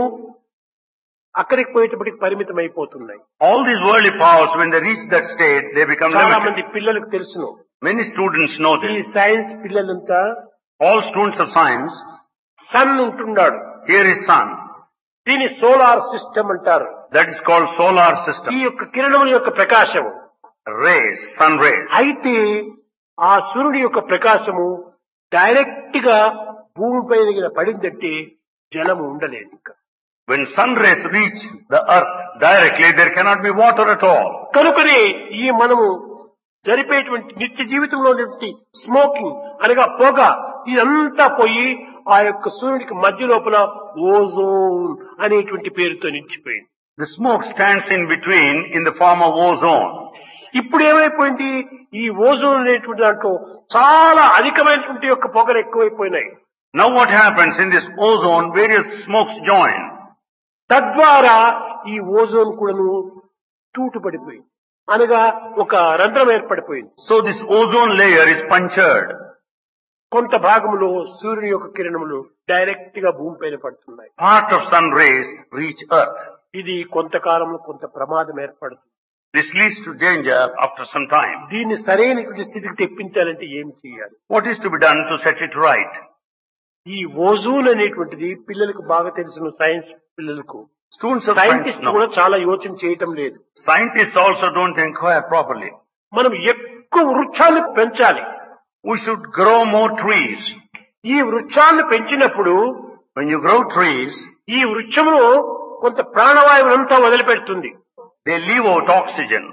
అక్కడికి పోయేటప్పటికి పరిమితం అయిపోతున్నాయి. All these worldly powers, when they reach that state, they become చాలా limited. మంది పిల్లలకు తెలుసును. Many students know ఈ this. సైన్స్ పిల్లలంతా All students of science, sun ఉంటున్నాడు. here is sun. దీని సోలార్ సిస్టమ్ అంటారు. That is called solar ఈ system. యొక్క కిరణముల యొక్క ప్రకాశము. Rays, sun rays. అయితే ఆ సూర్యుడి యొక్క ప్రకాశము డైరెక్ట్ గా భూమిపై దగ్గర పడిందంటే జలము ఉండలేదు. ఇంకా When sun rays reach the earth directly, there cannot be water at all. కనుకనే ఈ మనము జరిపేటువంటి నిత్య జీవితంలో స్మోకింగ్ అనగా పొగ ఇదంతా పోయి ఆ యొక్క సూర్యుడికి మధ్య లోపల ఓజోన్ అనేటువంటి పేరుతో నిలిచిపోయింది. The smoke stands in between in the form of ozone. ఇప్పుడు ఏమైపోయింది, ఈ ఓజోన్ అనేటువంటి దాంట్లో చాలా అధికమైనటువంటి యొక్క పొగలు ఎక్కువైపోయినాయి. Now what happens in this ozone, various smokes join. తద్వారా ఈ ఓజోన్ కూడాను తూటు పడిపోయింది, అనగా ఒక రంధ్రం ఏర్పడిపోయింది. So this ozone layer is punctured. కొంత భాగంలో సూర్యుని యొక్క కిరణములు డైరెక్ట్ గా భూమిపైన పడుతున్నాయి. Part of sun rays reach earth. ఇది కొంతకాలంలో కొంత ప్రమాదం ఏర్పడుతుంది. This leads to danger after some time. దీన్ని సరైనటువంటి స్థితికి తెప్పించాలంటే ఏం చేయాలి? What is to be done to set it right? ఈ ఓజోన్ అనేటువంటిది పిల్లలకు బాగా తెలుసును. సైన్స్ పిల్లలకు, Students of science సైంటిస్ట్ కూడా know. చాలా యోచన చేయటం లేదు. Scientists also don't inquire properly. మనం ఎక్కువ వృక్షాలు పెంచాలి. We should grow more trees. ఈ వృక్షాలను పెంచినప్పుడు When you grow trees, ఈ వృక్షమును కొంత ప్రాణవాయువునంతా వదిలిపెడుతుంది. they leave out oxygen.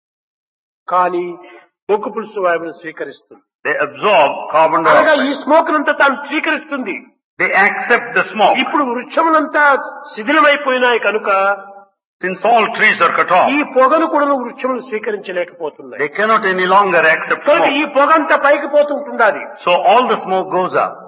కానీ బొగ్గు పులుసు వాయువును స్వీకరిస్తుంది. They absorb carbon అనగా ఈ dioxide. స్మోక్ నంతా తాను స్వీకరిస్తుంది. They accept the smoke. ఇప్పుడు వృక్షములంతా శిథిలమైపోయినాయి కనుక Since all trees are cut ఈ off, పొగను కూడా వృక్షములు స్వీకరించలేకపోతున్నాయి. they cannot any longer accept కనుక ఈ smoke. పొగ అంతా పైకి పోతుంటున్నది. So all the smoke goes up.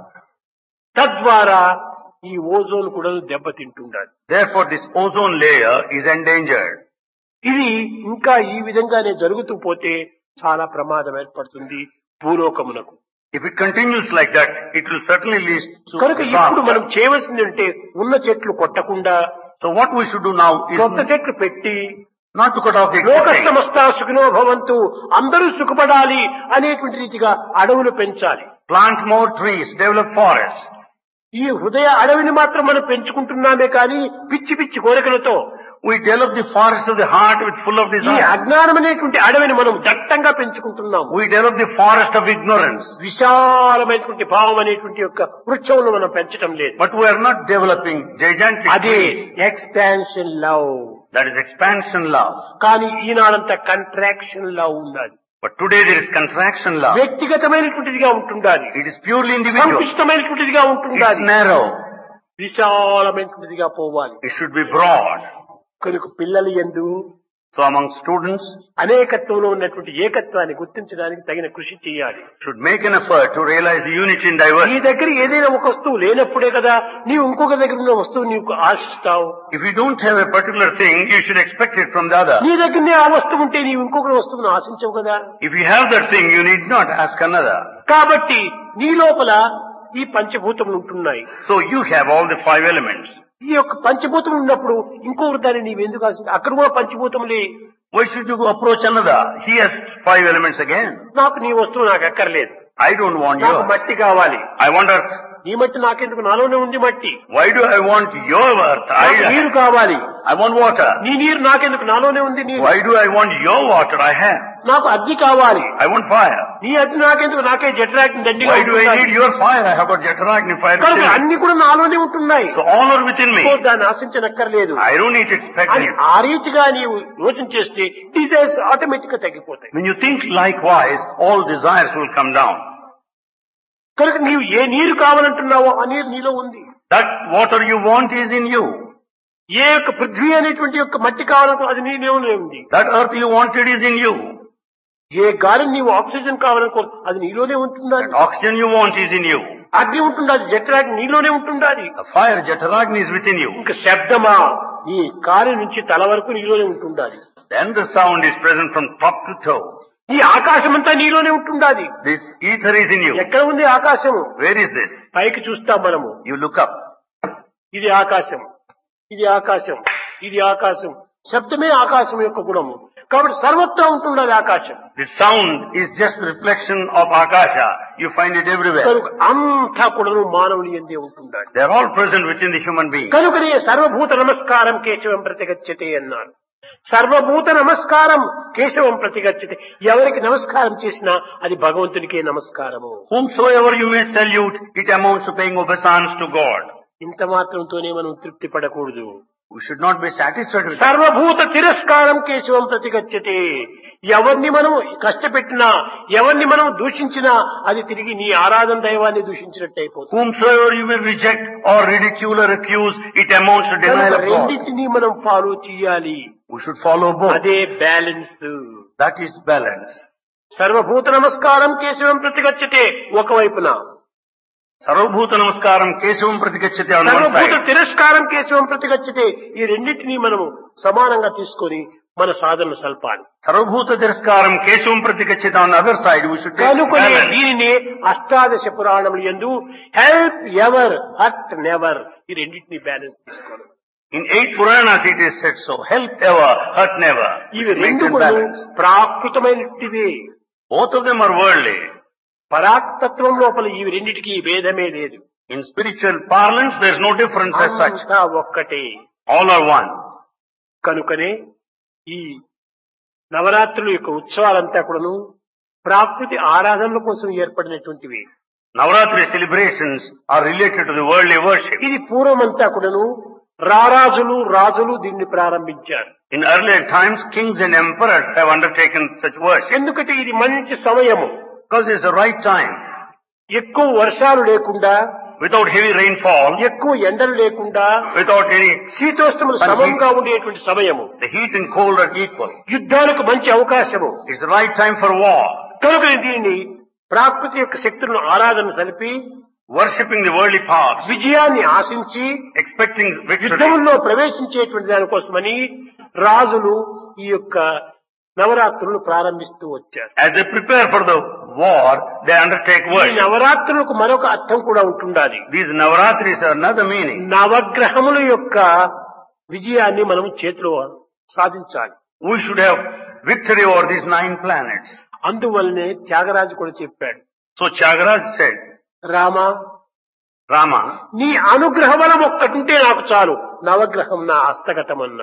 తద్వారా ఈ ఓజోన్ కూడా దెబ్బతింటున్నది. Therefore this ozone layer is endangered. ఇది ఇంకా ఈ విధంగానే జరుగుతూ పోతే చాలా ప్రమాదం ఏర్పడుతుంది భూలోకమునకు. If it continues like that, it will certainly lead to కనుక ఇప్పుడు మనం disaster. చేయవలసింది అంటే ఉన్న చెట్లు కొట్టకుండా So what we should do now is కొత్త చెట్లు పెట్టి not to cut off the లోక existing. సమస్త సుఖినో భవంతు, అందరూ సుఖపడాలి అనేటువంటి రీతిగా అడవులు పెంచాలి. Plant more trees, develop forests. ఈ హృదయ అడవిని మాత్రం మనం పెంచుకుంటున్నామే కానీ పిచ్చి పిచ్చి కోరికలతో We develop the forest of the heart with full of ఈ desire. అజ్ఞానం అనేటువంటి అడవిని మనం దట్టంగా పెంచుకుంటున్నాం. We develop the forest of ignorance. విశాలమైనటువంటి భావం అనేటువంటి యొక్క వృక్షమును మనం పెంచడం లేదు. But we are not developing gigantic అదే trees. Expansion love. That is expansion love. కానీ ఈనాడంతా కంట్రాక్షన్ లవ్ ఉండాలి. But today there is contraction love. వ్యక్తిగతమైనటువంటిదిగా ఉంటుండాలి. It is purely individual. సంకుచితమైనటువంటిదిగా It's ఉంటుండాలి. narrow. విశాలమైనటువంటిదిగా పోవాలి. It should be broad. కనుక పిల్లలు యందు So among students, అనేకత్వంలో ఉన్నటువంటి ఏకత్వాన్ని గుర్తించడానికి తగిన కృషి చేయాలి. should make an effort to realize the unity in నీ diversity. దగ్గర ఏదైనా ఒక వస్తువు లేనప్పుడే కదా నీవు ఇంకొక దగ్గర ఉన్న వస్తువు నీకు ఆశిస్తావు. If you don't have a particular thing, you should expect it from the other. నీ దగ్గరనే ఆ వస్తువు ఉంటే నీవు ఇంకొక వస్తువును ఆశించవు కదా. If you have that thing, you need not ask another. కాబట్టి నీ లోపల ఈ పంచభూతములు ఉంటున్నాయి. So you have all the five elements. ఈ యొక్క పంచభూతం ఉన్నప్పుడు ఇంకొకటి దాన్ని నీవు ఎందుకు ఆశించ అక్కడ కూడా పంచభూతములే. Why should you approach another? He has five elements again. నాకు నీ వస్తువు నాకు అక్కర్లేదు. I don't want నాకు yours. మట్టి కావాలి. I want earth. నీ మట్టి నాకెందుకు, నాలోనే ఉంది మట్టి. Why do I want your earth? నాకు నీరు I, కావాలి. I want water. నీ నీరు నాకెందుకు, నాలోనే ఉంది నీరు. Why do I want your water? I have. నాకు అగ్ని కావాలి. I want fire. నీ అగ్ని నాకెందుకు, నాకే జఠరాగ్ని దండిగా Why do I ఉంటున్నది. need your fire? I have got Jataragni fire కనుక within me. అన్ని కూడా నాలోనే ఉంటున్నాయి. So all are within me. So దాన్ని ఆశించనక్కర్లేదు I don't need to expect అని it. ఆ రీతిగా నీవు యోచన చేస్తే డిజైర్స్ ఆటోమేటిక్ గా తగ్గిపోతాయి. When you think likewise, all desires will come down. కనుక నీవు ఏ నీరు కావాలంటున్నావో ఆ నీరు నీలో ఉంది. That water you want is in you. ఏ యొక్క పృథ్వీ అనేటువంటి యొక్క మట్టి కావాలంటో అది నీలోనే ఉంది. That earth you wanted is in you. ఏ గాలిని నీవు ఆక్సిజన్ కావాలనుకో అది నీలోనే ఉంటున్నది. That oxygen you want is in you. అగ్ని ఉంటుండది, జఠరాగ్ని నీలోనే ఉంటుండది. The fire, Jataragni, is within you. ఇంకా శబ్దమా ఈ కాలి నుంచి తల వరకు నీలోనే ఉంటుండాలి. Then the sound is present from top to toe. ఈ ఆకాశం అంతా నీలోనే ఉంటుండాలి. This ether is in you. ఎక్కడ ఉంది ఆకాశము? Where is this? పైకి చూస్తాం మనము. You look up. ఇది ఆకాశం, ఇది ఆకాశం, ఇది ఆకాశం. శబ్దమే ఆకాశం యొక్క గుణము. కాబట్టి సర్వత్రా ఉంటుండాలి ఆకాశం. The sound is just a reflection of Akasha. You find it everywhere. కనుక అంతా కూడాను మానవుని యందే ఉంటుండాలి. They are all present within the human being. కనుకనే సర్వభూత నమస్కారం కేశవం ప్రతిగచ్చతే అన్నారు. సర్వభూత నమస్కారం కేశవం ప్రతిగచ్చతే. ఎవరికి నమస్కారం చేసినా అది భగవంతునికే నమస్కారము. Whomsoever you may salute, it amounts to paying obeisance to God. ఇంత మాత్రంతోనే మనం తృప్తి పడకూడదు. We should not be satisfied with it. సర్వభూత తిరస్కారం కేశవం ప్రతిగచ్చతే. ఎవరిని మనం కష్టపెట్టినా, ఎవరిని మనం దూషించినా అది తిరిగి నీ ఆరాధన దైవాన్ని దూషించినట్టు అయిపోతుంది. Whomsoever you may reject or ridicule or accuse, it amounts to denial of God. రెండింటినీ మనం ఫాలో చేయాలి. We should follow both. అదే బ్యాలెన్స్. That is balance. సర్వభూత నమస్కారం కేశవం ప్రతిగచ్చతే ఒకవైపున, సర్వభూత నమస్కారం కేశవం ప్రతిగచ్చతే on one సర్వభూత side. తిరస్కారం కేశవం ప్రతిగచ్చతే. ఈ రెండింటినీ మనము సమానంగా తీసుకొని మన సాధన సల్పాలి. సర్వభూత తిరస్కారం కేశవం ప్రతిగచ్చతే on the other side. We should take కనుకొని balance. దీనిని అష్టాదశ పురాణములు యందు హెల్ప్ ఎవర్ హర్ట్ నెవర్ ఈ రెండింటినీ బ్యాలెన్స్ తీసుకోవాలి. In eight Puranas it is said so. Help ever, hurt never. ఇవి Make రెండు them కూడా balance. ప్రాకృతమైనటివే. Both of them are worldly. పరాక్తత్వం లోపల ఈ రెండింటికి భేదమే లేదు. In spiritual parlance, there is no difference as such. అంతా ఒక్కటే. All are one. కనుకనే ఈ నవరాత్రుల యొక్క ఉత్సవాలంతా కూడాను ప్రాకృతి ఆరాధనల కోసం ఏర్పడినటువంటివి. Navaratri celebrations are related to the worldly worship. ఇది పూర్వమంతా కూడాను రారాజులు రాజులు దీన్ని ప్రారంభించారు. In earlier times, kings and emperors have undertaken such worship. ఎందుకంటే ఇది మంచి సమయము. Because it's the right time. ఎక్కువ వర్షాలు లేకుండా, Without heavy rainfall, ఎక్కువ ఎండలు లేకుండా, without any, శీతోష్ణములు సమంగా ఉండేటువంటి సమయము. the heat and cold are equal. యుద్ధానికి మంచి అవకాశము. It's the right time for war. కనుక దీనిని ప్రాకృతి యొక్క శక్తులను ఆరాధన సలిపి Worshipping the worldly powers, విజయాన్ని ఆశించి expecting victory. యుద్ధంలో ప్రవేశించేటువంటి దానికోసమని రాజులు ఈ యొక్క నవరాత్రులను ప్రారంభిస్తూ వచ్చారు. As they prepare for the war, they undertake ఈ worship. నవరాత్రులకు మరొక అర్థం కూడా ఉంటుండాలి. These Navaratris are another meaning. నవగ్రహముల యొక్క విజయాన్ని మనం చేతిలో సాధించాలి. We should have victory over these nine planets. అందువల్లనే త్యాగరాజు కూడా చెప్పాడు, So Tyagaraja said, Rama Rama, నీ అనుగ్రహ బలం ఒక్కటుంటే నాకు చాలు, నవగ్రహం నా హస్తగతం అన్నాడు.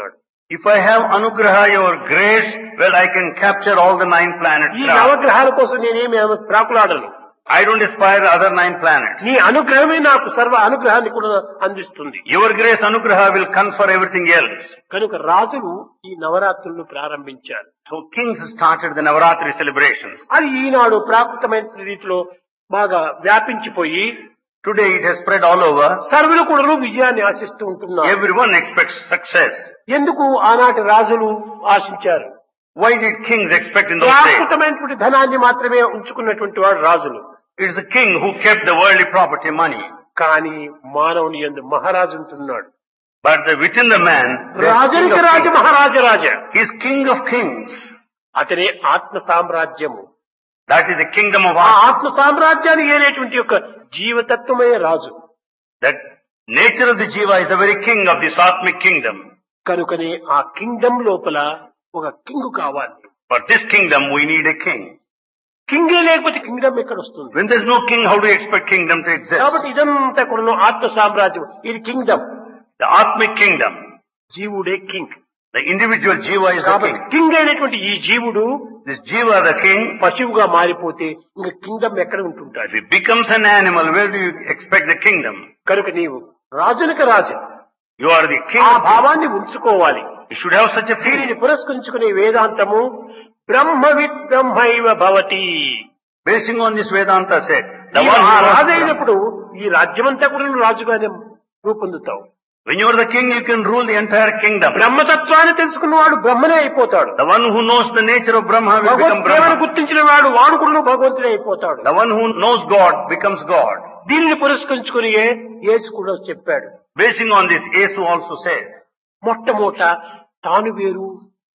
If I have anugraha, your grace, well, I can capture all the nine planets. ఈ నవగ్రహాల కోసం నేనేమి ప్రాకులాడను. I don't aspire the other nine planets. నీ అనుగ్రహమే నాకు సర్వ అనుగ్రహాన్ని కూడా అందిస్తుంది. Your grace anugraha will confer everything else. కనుక రాజులు ఈ నవరాత్రులను ప్రారంభించారు. So kings started the Navaratri celebrations. అది ఈనాడు ప్రాకృతమైన రీతిలో బాగా వ్యాపించిపోయి Today it has spread all over. సర్వులు కూడా విజయాన్ని ఆశిస్తూ ఉంటున్నారు. Everyone expects success. ఎందుకు ఆనాటి రాజులు ఆశించారు? Why did kings expect in those days? ప్రాకృతమైనటువంటి ధనాన్ని మాత్రమే ఉంచుకున్నటువంటి వాడు రాజులు. It is a king who kept the worldly property, money. కానీ మానవుని యందు మహారాజు ఉంటున్నాడు. But the, within the man, రాజునికి Raju Maharaja Raja. he is king of kings. అతనే ఆత్మ సామ్రాజ్యము. That is the kingdom of ఆ art. ఆత్మ సామ్రాజ్యాన్ని ఏలేటువంటి యొక్క జీవతత్వమే రాజు. That nature of the jiva is the very king of this Atmic kingdom. కనుకనే ఆ కింగ్డమ్ లోపల ఒక కింగ్ కావాలి. For this kingdom we need a king. కింగే లేకపోతే కింగ్డమ్ ఎక్కడ వస్తుంది? When there is no king, how do you expect kingdom to exist? కాబట్టి ఇదంతా కూడా ఆత్మ సామ్రాజ్యం. ఇది కింగ్డమ్. The Atmic kingdom. జీవుడే king. The individual jiva is the కాబట్టి king. కింగ్ అయినటువంటి ఈ జీవుడు This jiva, the king, పశువుగా మారిపోతే ఇంకా కింగ్డమ్ ఎక్కడ ఉంటుంటాడు? if he becomes an animal, where do you expect the kingdom? కనుక నీవు రాజునికి రాజు. You are the king. ఆ భావాన్ని ఉంచుకోవాలి. You should have such a feeling. దీనిని పురస్కరించుకునే వేదాంతము బ్రహ్మవిత్ బ్రహ్మైవ భవతి. Basing on this Vedanta said, the నీవు one ఆ who రాజు was- అయినప్పుడు ఈ రాజ్యమంతా కూడా నువ్వు రాజుగానే రూపొందుతావు. when you are the king, you can rule the entire kingdom. బ్రహ్మతత్వాన్ని తెలుసుకున్నవాడు బ్రహ్మనే అయిపోతాడు. The one who knows the nature of Brahma will become భగవత్ ప్రేమను Brahma. గుర్తించిన వాడు వాడు కూడా భగవంతుడే అయిపోతాడు. The one who knows God becomes God. దీనిని పురస్కరించుకుని యేసు కూడా చెప్పాడు. Basing on this, Yesu also said, మొట్టమొదట తాను వేరు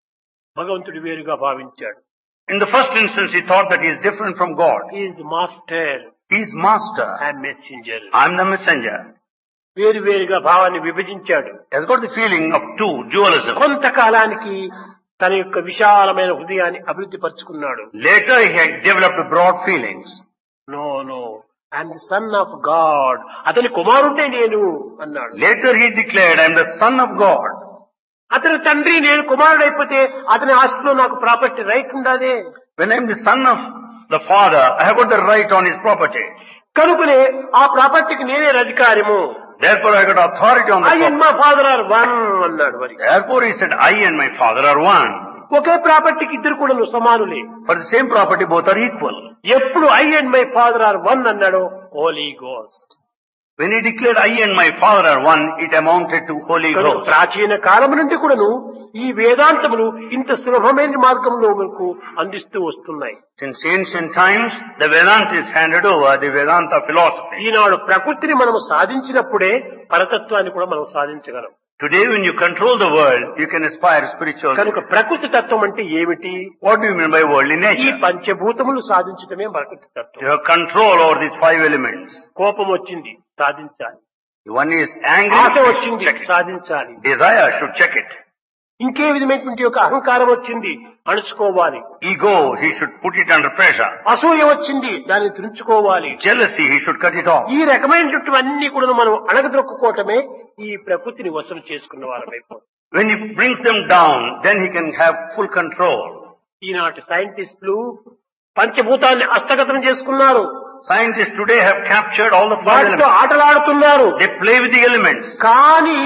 భగవంతుడు వేరుగా భావించాడు. in the first instance he thought that he is different from God. Is master He is master. And messenger. I am the messenger. వేరు వేరుగా భావాన్ని విభజించాడు. He has got the feeling of two, dualism. కొంతకాలానికి తన యొక్క విశాలమైన హృదయాన్ని అభివృద్ధి పరుచుకున్నాడు. Later he had developed broad feelings. No no I'm the son of God. అతని కుమారుడే నేను అన్నాడు. Later he declared, I am the son of God. అతని తండ్రి నేను కుమారుడైపోతే అతని ఆస్తిలో నాకు ప్రాపర్టీ రైట్ ఉండాదే. When I am the son of the father, I have got the right on his property. కనుకనే ఆ ప్రాపర్టీకి నేనే అధికారము. Therefore I got authority on the I and property. My father are one అన్నాడు. మరి Therefore he said, I and my father are one. ఒకే ప్రాపర్టీకి ఇద్దరు కూడా సమానులే. For the same property both are equal. ఎప్పుడు I and my father are one అన్నాడో holy ghost. When he declared, I and my father are one, it amounted to Holy కనుక Ghost. ప్రాచీన కాలం నుండి కూడాను ఈ వేదాంతములు ఇంత సులభమైన మార్గంలో మనకు అందిస్తూ వస్తున్నాయి. Since ancient times, the Vedanta is handed over, the Vedanta philosophy. ఈనాడు ప్రకృతిని మనం సాధించినప్పుడే పరతత్వాన్ని కూడా మనం సాధించగలం. Today when you control the world, you can aspire spiritual. కనుక ప్రకృతి తత్వం అంటే ఏమిటి? What do you mean by worldly ఈ nature? పంచభూతములు సాధించటమే ప్రకృతి తత్వం. You have control over these five elements. కోపం వచ్చింది సాధించాలి. One is angry, ఆశ వచ్చింది check it. సాధించాలి. Desire should check it. ఇంకే విధమైనటువంటి యొక్క అహంకారం వచ్చింది అణుచుకోవాలి. Ego, he should put it under pressure. అసూయ వచ్చింది దాన్ని తుంచుకోవాలి. Jealousy, he should cut it off. ఈ రకమైనటువంటి అన్ని కూడా మనం అణగదొక్కుకోవటమే ఈ ప్రకృతిని వశం చేసుకున్న వారమైపోతుంది. When he brings them down, then he can have full control. ఈనాటి సైంటిస్టులు పంచభూతాన్ని హస్తగతం చేసుకున్నారు. Scientists today have captured all the five వాటితో elements. ఆటలాడుతున్నారు. They play with the elements. కానీ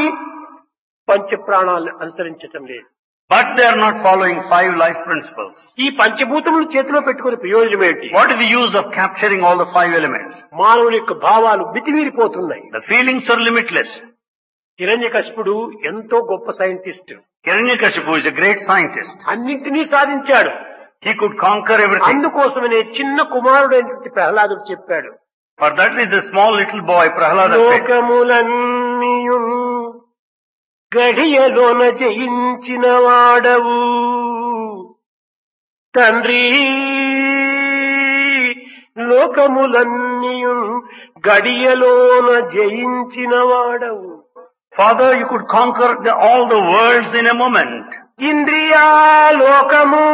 పంచ ప్రాణాలను అనుసరించటం లేదు. But they are not following five life principles. ఈ పంచభూతములు చేతిలో పెట్టుకునే ప్రయోజనం ఏంటి? What is the use of capturing all the five elements? మానవుని యొక్క భావాలు మితిమీరిపోతున్నాయి. The feelings are limitless. హిరణ్యకశిపుడు ఎంతో గొప్ప scientist. Hiranyakashipu is a great scientist. అన్నింటినీ సాధించాడు. He could conquer everything. అందుకోసమనే చిన్న కుమారుడైనటువంటి ప్రహ్లాదుడు చెప్పాడు, For that is the small little boy Prahlada said, లోకములన్నీయు గడియలోన జయించిన వాడవు తండ్రి, లోకములన్నీయు గడియలోన జయించిన వాడవు. Father, you could conquer the, all the worlds in a moment. ఇంద్రియా లోకము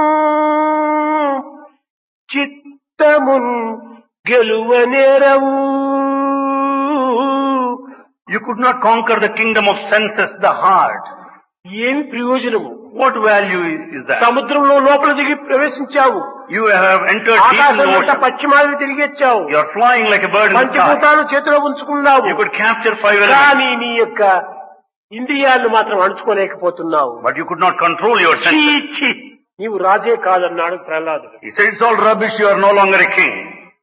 చిత్తమున్ గెలువనేరవు. You could not conquer the kingdom of senses, the heart. ఏమి ప్రయోజనము? What value is that? సముద్రంలో లోపల దిగి ప్రవేశించావు, You have entered deep in the ఆకాశం ocean. పశ్చిమావి తిరిగెచ్చావు, You are flying like a bird in the sky. పంచభూతాలు చేతిలో ఉంచుకున్నావు, You could capture five elements, కానీ నీ యొక్క ఇంద్రియాలను మాత్రం అణుచుకోలేకపోతున్నావు. but you could not control your ఛీ, senses. ఛీ, నీవు రాజే కాదన్నాడు ప్రహ్లాదుడు. He said, it's all rubbish, you are no longer a king.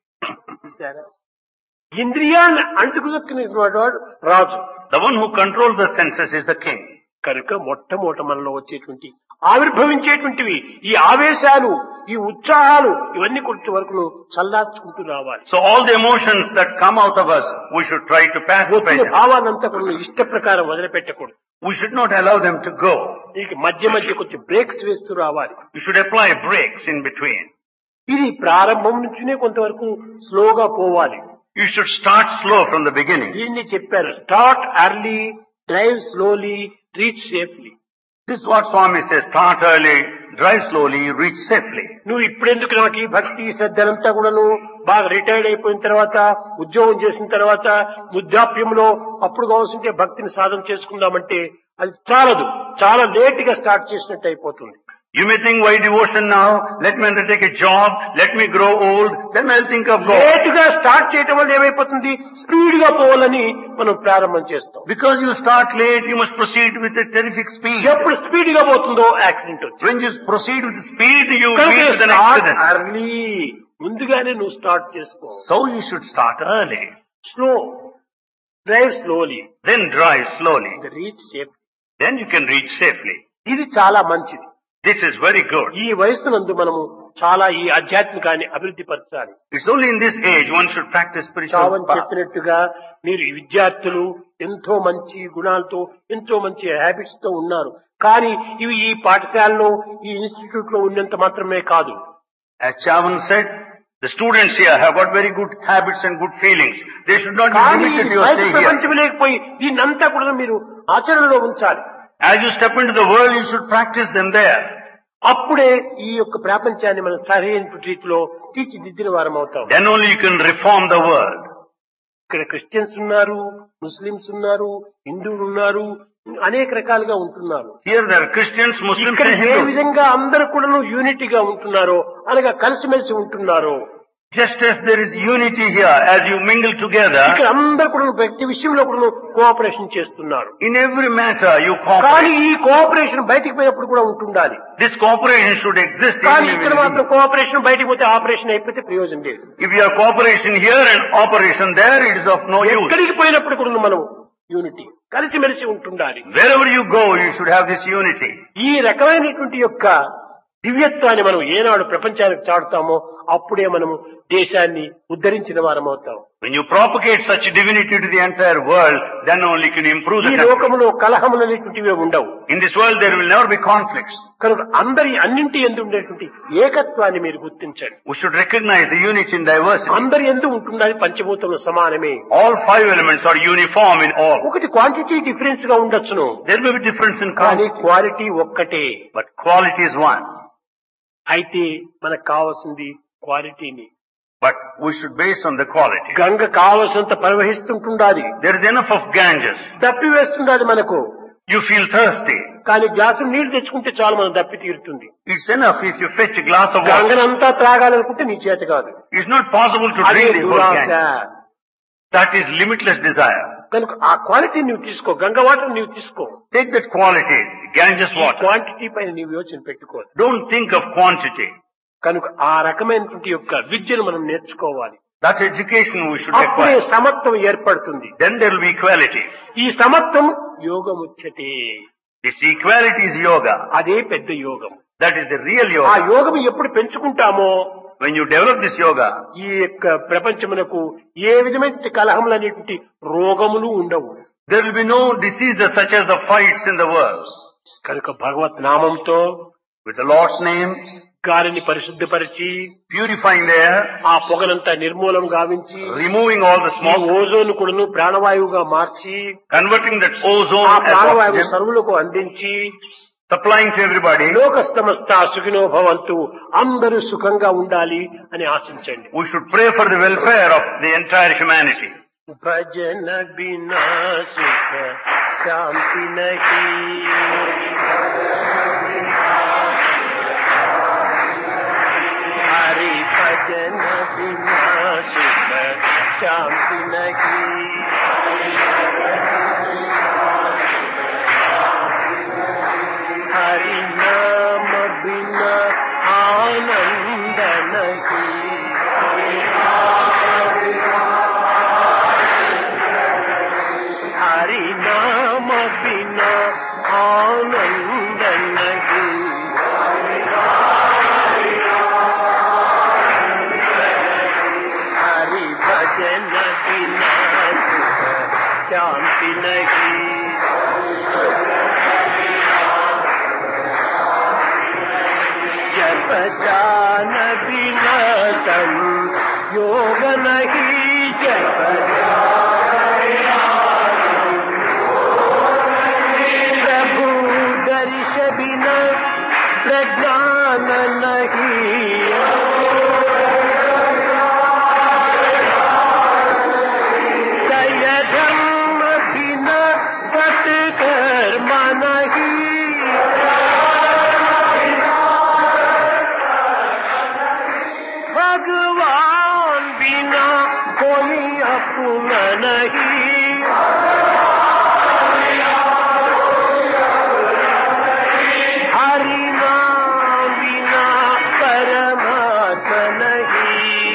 ఇంద్రియాన్ని అంటుకున్నటువంటి వాడు రాజు. The one who controls the senses is the king. కనుక మొట్టమొదట మనలో వచ్చేటువంటి ఆవిర్భవించేటువంటివి ఈ ఆవేశాలు, ఈ ఉత్సాహాలు, ఇవన్నీ కొంచెం వరకు చల్లార్చుకుంటూ రావాలి. So all the emotions that come out of us, we should try to pacify వచ్చిన them. భావాలంతా కూడా ఇష్ట ప్రకారం వదిలిపెట్టకూడదు. We should not allow them to go. దీనికి మధ్య మధ్య కొంచెం బ్రేక్స్ వేస్తూ రావాలి. We should apply breaks in between. ఇది ప్రారంభం నుంచినే కొంతవరకు స్లోగా పోవాలి. You should start slow from the beginning. దీన్ని చెప్పారు, start early, drive slowly, reach safely. This is what Swami says, start early, drive slowly, reach safely. నువ్వు ఇప్పుడెందుకు నాకు ఈ భక్తి శ్రద్ధలంతా కూడాను బాగా రిటైర్డ్ అయిపోయిన తర్వాత, ఉద్యోగం చేసిన తర్వాత, వృద్ధాప్యంలో అప్పుడు కావాల్సింటే భక్తిని సాధన చేసుకుందామంటే అది చాలదు. చాలా లేట్ గా స్టార్ట్ చేసినట్టు అయిపోతుంది. You may think, why devotion now? Let me undertake a job, let me grow old, then I'll think of God. Late గా స్టార్ట్ చేయటం వల్ల ఏమైపోతుంది, స్పీడ్ గా పోవాలని మనం ప్రారంభం చేస్తాం. Because you start late, you must proceed with a terrific speed. ఎప్పుడు స్పీడ్ గా పోతుందో యాక్సిడెంట్ వచ్చింది. When you proceed with speed, you meet with an accident. Early, ముందుగానే నువ్వు స్టార్ట్ చేసుకో. So you should start early. Slow, drive slowly, Then drive slowly. Reach safe. Then you can reach safely. ఇది చాలా మంచిది. This is very good. ఈ వయస్సునందు మనము చాలా ఈ ఆధ్యాత్మికాన్ని అభివృద్ధి పరచాలి. It's only in this age one should practice spiritual Chavan path. చెప్పినట్టుగా మీరు ఈ విద్యార్థులు ఎంతో మంచి గుణాలతో, ఎంతో మంచి హ్యాబిట్స్ తో ఉన్నారు. కానీ ఇవి ఈ పాఠశాలలో, ఈ ఇన్స్టిట్యూట్ లో ఉన్నంత మాత్రమే కాదు. As Chavan said, the students here have got very good habits and good feelings. They should not be కానీ limited to your బయట stay here. ప్రపంచం లేకపోయి దీన్నంతా కూడా మీరు ఆచరణలో ఉంచాలి. As you step into the world, you should practice them there. అప్పుడే ఈ యొక్క ప్రపంచాన్ని మనం సరైన రీతిలో తీర్చిదిద్దిన వారం అవుతాం. Then only you can reform the world. ఇక్కడ క్రిస్టియన్స్ ఉన్నారు, ముస్లిమ్స్ ఉన్నారు, హిందువులు ఉన్నారు, అనేక రకాలుగా ఉంటున్నారు. Here there are Christians, Muslims ఇక్కడ and ఏ Hindus. విధంగా అందరూ కూడా యూనిటీగా ఉంటున్నారో, అనగా కలిసిమెలిసి ఉంటున్నారో, Just as there is unity here, as you mingle together, ఇక్కడ అందరూ కూడా ప్రతి విషయంలో కూడా కోఆపరేషన్ చేస్తున్నారు. in every matter you కానీ cooperate. ఈ కోఆపరేషన్ బయటికి పోయినప్పుడు కూడా ఉంటుండాలి. This cooperation should exist కానీ even ఇక్కడ మాత్రం in కోఆపరేషన్ బయటికి పోతే ఆపరేషన్ అయిపోతే ప్రయోజనం లేదు. If you have cooperation here and operation there, it is of no use. ఎక్కడికి పోయినప్పుడు కూడా మనం యూనిటీ, కలిసిమెలిసి ఉంటుండాలి. Wherever you go, you should have this unity. ఈ రకమైనటువంటి యొక్క దివ్యత్వాన్ని మనం ఏనాడు ప్రపంచానికి చాటుతామో అప్పుడే మనము దేశాన్ని ఉద్ధరించిన వారం అవుతాం. When you propagate such divinity to the entire world, then only can you improve the ఈ country. లోకములో కలహములు అనేటువంటివే ఉండవు. In this world there will never be conflicts. కనుక అందరి అన్నింటి యందు ఉండేటువంటి ఏకత్వాన్ని మీరు గుర్తించండి. We should recognize the unity in diversity. అందరి యందు ఉంటుందని పంచభూతములు సమానమే. All five elements are uniform in all. ఒకటి క్వాంటిటీ డిఫరెన్స్ గా ఉండొచ్చును, There may be difference in కానీ quantity, క్వాలిటీ ఒక్కటే. but quality is one. అయితే మనకు కావాల్సింది క్వాలిటీని. But we should base on the quality. Ganga కావలసినంత ప్రవహిస్తుంటుండాలి, There is enough of Ganges. దప్పి వేస్తుండాలి మనకు. You feel thirsty. కానీ గ్లాసు నీళ్లు తెచ్చుకుంటే చాలు మనం దప్పి తీరుతుంది. It's enough if you fetch a glass of water. గంగనంతా త్రాగాలనుకుంటే నీ చేత కాదు. It's not possible to అదే drink the whole దురాశ. Ganges. That is limitless desire. కనుక ఆ క్వాలిటీ నువ్వు తీసుకో, గంగ వాటర్ నువ్వు తీసుకో. Take that quality, Ganges water. Quantity పైన నీవు యోచన పెట్టుకోవాలి. Don't think of quantity. కనుక ఆ రకమైనటువంటి యొక్క విద్యను మనం నేర్చుకోవాలి. That education we should అప్పుడే acquire. సమత్వం ఏర్పడుతుంది. Then there will be equality. ఈ సమత్వం యోగముచ్యతే. This equality is yoga. అదే పెద్ద యోగం. That is the real ఆ yoga. యోగం ఎప్పుడు పెంచుకుంటామో When you develop this yoga, ఈ యొక్క ప్రపంచమునకు ఏ విధమైన కలహములు అనేటువంటి రోగములు ఉండవు. there will be no diseases such as the fights in the world. కనుక భగవత్ నామంతో With the Lord's name, గాలిని పరిశుద్ధపరిచి purifying the air, ఆ పొగనంతా నిర్మూలం గావించి removing all the ఈ smoke, ఓజోన్ కూడాను ప్రాణవాయువుగా మార్చి converting that ozone ఆ as ప్రాణవాయువు oxygen, సర్వులకు అందించి supplying to everybody. లోక సమస్త సుఖినో భవంతు, అందరూ సుఖంగా ఉండాలి అని ఆశించండి. We should pray for the welfare of the entire humanity. భజన బినా సుఖ शांति नहीं। हरि भजन बिना सुख शांति नहीं। हरि नाम बिना आनंद नहीं। हरि नाम बिना आनंद नहीं। हरि भजन बिना सुख शांति नहीं। जप ध्यान बिना संयोग नहीं। जप प्रभु दर्श बिना प्रज्ञान नहीं। दया धर्म बिना सत्कर्म नहीं। भगवान बिना कोई अपना नहीं। हरि नाम बिना परमात्मा नहीं।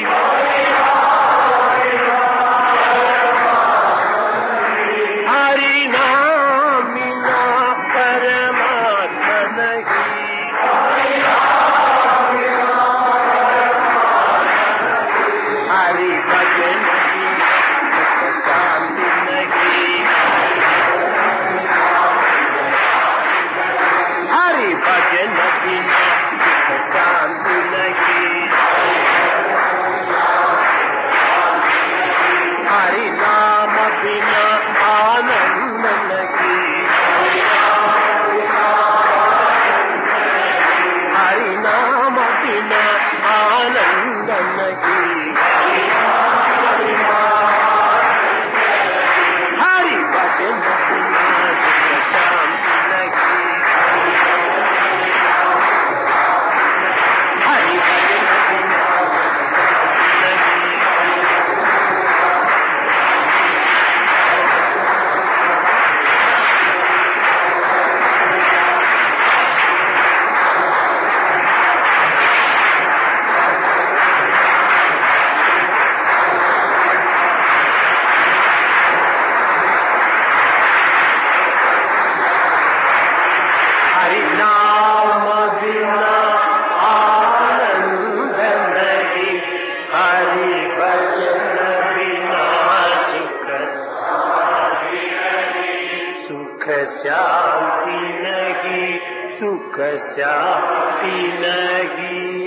हरि नाम बिना परमात्मा नहीं। हरि भजन बिना शांति नहीं। हरि भजन बिना शांति नहीं। हरि नाम बिना आनंद नहीं। हरि नाम बिना आनंद नहीं। हरि भजन बिना शांति नहीं। हरि भजन बिना शांति नहीं। हरि नाम बिना आनंद नहीं। हरि भजन बिना सुख सुख शांति नहीं। सुख शांति नहीं।